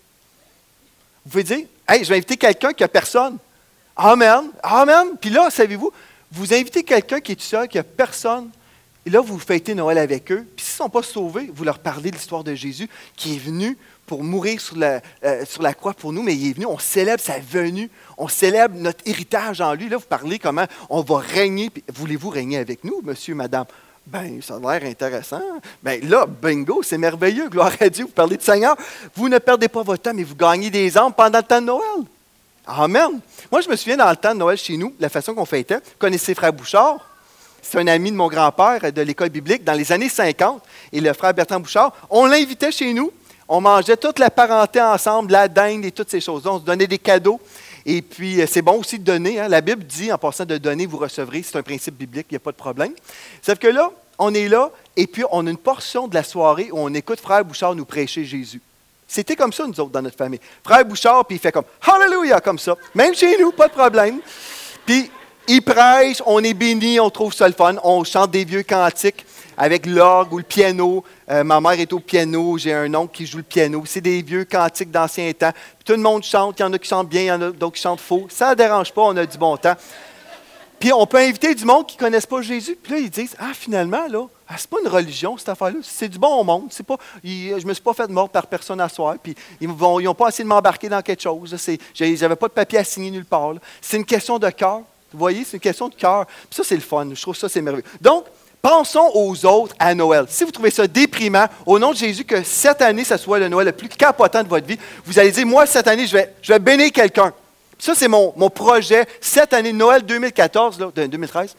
Vous pouvez dire, hey, je vais inviter quelqu'un qui n'a personne. Amen. Amen. Puis là, savez-vous, vous invitez quelqu'un qui est tout seul, qui n'a personne, et là, vous fêtez Noël avec eux. Puis s'ils ne sont pas sauvés, vous leur parlez de l'histoire de Jésus qui est venu pour mourir sur la croix pour nous, mais il est venu, on célèbre sa venue, on célèbre notre héritage en lui. Là, vous parlez comment on va régner. Puis, voulez-vous régner avec nous, monsieur, madame? Bien, ça a l'air intéressant. Bien là, bingo, c'est merveilleux, gloire à Dieu, vous parlez du Seigneur. Vous ne perdez pas votre temps, mais vous gagnez des âmes pendant le temps de Noël. Amen. Moi, je me souviens dans le temps de Noël chez nous, la façon qu'on fêtait. Vous connaissez Frère Bouchard? C'est un ami de mon grand-père de l'école biblique dans les années 50. Et le frère Bertrand Bouchard, on l'invitait chez nous. On mangeait toute la parenté ensemble, la dinde et toutes ces choses-là. On se donnait des cadeaux. Et puis, c'est bon aussi de donner. Hein. La Bible dit, en passant de donner, vous recevrez. C'est un principe biblique, il n'y a pas de problème. Sauf que là, on est là, et puis on a une portion de la soirée où on écoute Frère Bouchard nous prêcher Jésus. C'était comme ça, nous autres, dans notre famille. Frère Bouchard, puis il fait comme « Hallelujah », comme ça. Même chez nous, pas de problème. Puis, il prêche, on est béni, on trouve ça le fun. On chante des vieux cantiques avec l'orgue ou le piano. Ma mère est au piano, j'ai un oncle qui joue le piano. C'est des vieux cantiques d'ancien temps. Puis tout le monde chante, il y en a qui chantent bien, il y en a d'autres qui chantent faux. Ça ne dérange pas, on a du bon temps. Puis on peut inviter du monde qui ne connaissent pas Jésus. Puis là, ils disent, ah, finalement, là, c'est pas une religion, cette affaire-là. C'est du bon monde. C'est pas, je ne me suis pas fait mort par personne à soir. Puis ils n'ont pas essayé de m'embarquer dans quelque chose. J'avais pas de papier à signer nulle part. C'est une question de cœur. Vous voyez, c'est une question de cœur. Puis ça, c'est le fun. Je trouve ça, c'est merveilleux. Donc, pensons aux autres à Noël. Si vous trouvez ça déprimant, au nom de Jésus, que cette année, ça soit le Noël le plus capotant de votre vie, vous allez dire, moi, cette année, je vais bénir quelqu'un. Ça, c'est mon projet. Cette année, Noël 2014, là, 2013,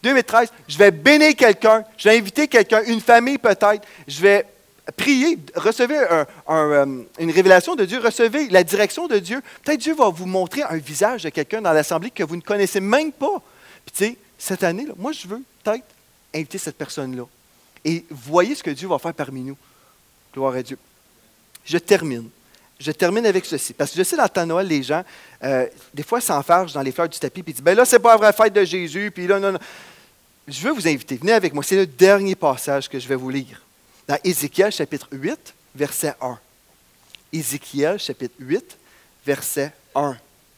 je vais bénir quelqu'un, je vais inviter quelqu'un, une famille peut-être, je vais prier, recevez une révélation de Dieu, recevez la direction de Dieu. Peut-être Dieu va vous montrer un visage de quelqu'un dans l'assemblée que vous ne connaissez même pas. Puis tu sais, cette année, là, moi, je veux peut-être inviter cette personne-là. Et voyez ce que Dieu va faire parmi nous. Gloire à Dieu. Je termine avec ceci. Parce que je sais, dans le temps de Noël, les gens, des fois, s'enfargent dans les fleurs du tapis et disent, ben là, c'est pas la vraie fête de Jésus. Puis là, non. Je veux vous inviter. Venez avec moi. C'est le dernier passage que je vais vous lire. Dans Ézéchiel, chapitre 8, verset 1. Ézéchiel, chapitre 8, verset 1.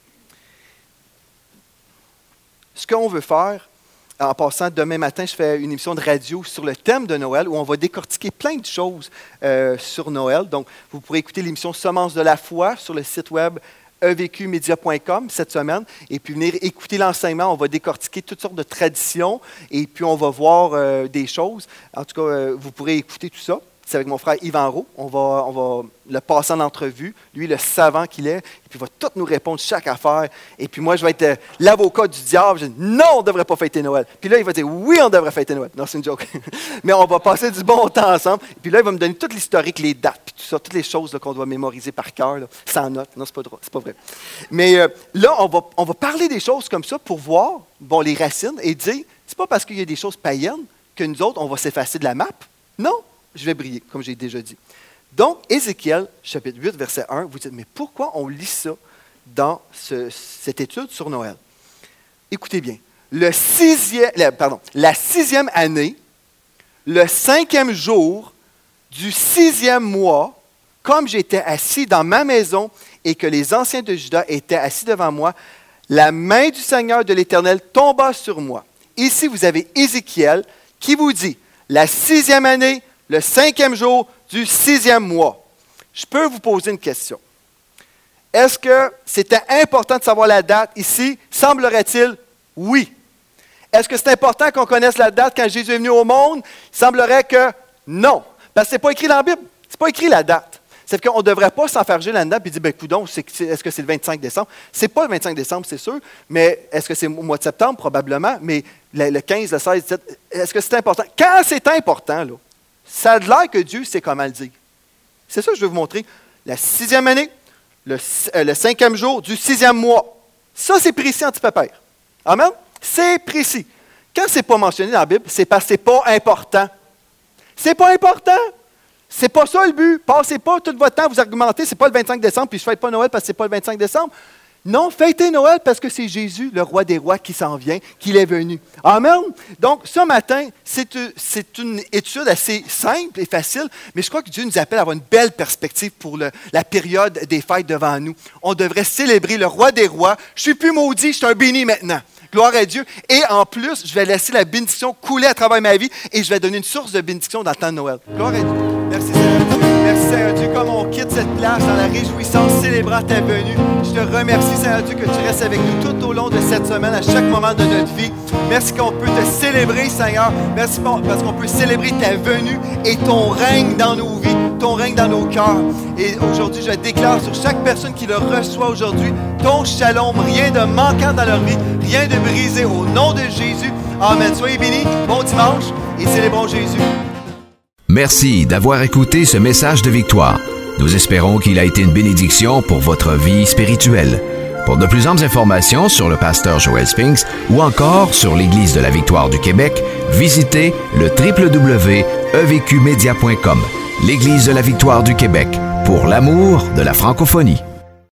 Ce qu'on veut faire, en passant, demain matin, je fais une émission de radio sur le thème de Noël où on va décortiquer plein de choses sur Noël. Donc, vous pourrez écouter l'émission Semences de la foi sur le site web evqmedia.com cette semaine et puis venir écouter l'enseignement. On va décortiquer toutes sortes de traditions et puis on va voir des choses. En tout cas, vous pourrez écouter tout ça. c'est avec mon frère Yvan Roux. On va le passer en entrevue. Lui, le savant qu'il est, et puis il va tout nous répondre chaque affaire. Et puis moi, je vais être l'avocat du diable. Je dis, non, on ne devrait pas fêter Noël. Puis là, il va dire, oui, on devrait fêter Noël. Non, c'est une joke. Mais on va passer du bon temps ensemble. Et puis là, il va me donner toute l'historique, les dates, puis tout ça, toutes les choses là, qu'on doit mémoriser par cœur, là, sans notes. Non, c'est pas drôle, c'est pas vrai. Mais là, on va parler des choses comme ça pour voir les racines et dire, c'est pas parce qu'il y a des choses païennes que nous autres, on va s'effacer de la map. Non. Je vais briller, comme j'ai déjà dit. Donc, Ézéchiel, chapitre 8, verset 1, vous dites, mais pourquoi on lit ça dans cette étude sur Noël? Écoutez bien. La 6e année, le 5e jour du 6e mois, comme j'étais assis dans ma maison et que les anciens de Juda étaient assis devant moi, la main du Seigneur de l'Éternel tomba sur moi. Ici, vous avez Ézéchiel qui vous dit, la 6e année, le 5e jour du 6e mois. Je peux vous poser une question. Est-ce que c'était important de savoir la date ici? Semblerait-il, oui. Est-ce que c'est important qu'on connaisse la date quand Jésus est venu au monde? Il semblerait que non. Parce que ce n'est pas écrit dans la Bible. Ce n'est pas écrit la date. C'est qu'on ne devrait pas s'enfarger là-dedans et dire, coudonc, est-ce que c'est le 25 décembre? Ce n'est pas le 25 décembre, c'est sûr, mais est-ce que c'est au mois de septembre? Probablement, mais le 15, le 16, le 17, est-ce que c'est important? Quand c'est important, là, ça a l'air que Dieu sait comment le dire. C'est ça que je vais vous montrer. La 6e année, le 5e jour du 6e mois. Ça, c'est précis en petit pépère. Amen? C'est précis. Quand ce n'est pas mentionné dans la Bible, c'est parce que ce n'est pas important. C'est pas important. C'est pas ça le but. Passez pas tout votre temps à vous argumenter, c'est pas le 25 décembre, puis je ne fête pas Noël parce que c'est pas le 25 décembre. Non, fêtez Noël parce que c'est Jésus, le roi des rois, qui s'en vient, qu'il est venu. Amen. Donc, ce matin, c'est une étude assez simple et facile, mais je crois que Dieu nous appelle à avoir une belle perspective pour la période des fêtes devant nous. On devrait célébrer le roi des rois. Je ne suis plus maudit, je suis un béni maintenant. Gloire à Dieu. Et en plus, je vais laisser la bénédiction couler à travers ma vie et je vais donner une source de bénédiction dans le temps de Noël. Gloire à Dieu. Merci Seigneur Dieu. Merci Seigneur Dieu. Comme on quitte cette place dans la réjouissance, célébrant ta venue, je te remercie Seigneur Dieu que tu restes avec nous tout au long de cette semaine, à chaque moment de notre vie. Merci qu'on peut te célébrer Seigneur. Merci parce qu'on peut célébrer ta venue et ton règne dans nos vies, ton règne dans nos cœurs. Et aujourd'hui, je déclare sur chaque personne qui le reçoit aujourd'hui, ton shalom, rien de manquant dans leur vie, rien de brisé au nom de Jésus. Amen. Soyez bénis, bon dimanche et célébrons Jésus. Merci d'avoir écouté ce message de victoire. Nous espérons qu'il a été une bénédiction pour votre vie spirituelle. Pour de plus amples informations sur le pasteur Joel Spinks ou encore sur l'Église de la Victoire du Québec, visitez le www.evqmedia.com. L'Église de la Victoire du Québec, pour l'amour de la francophonie.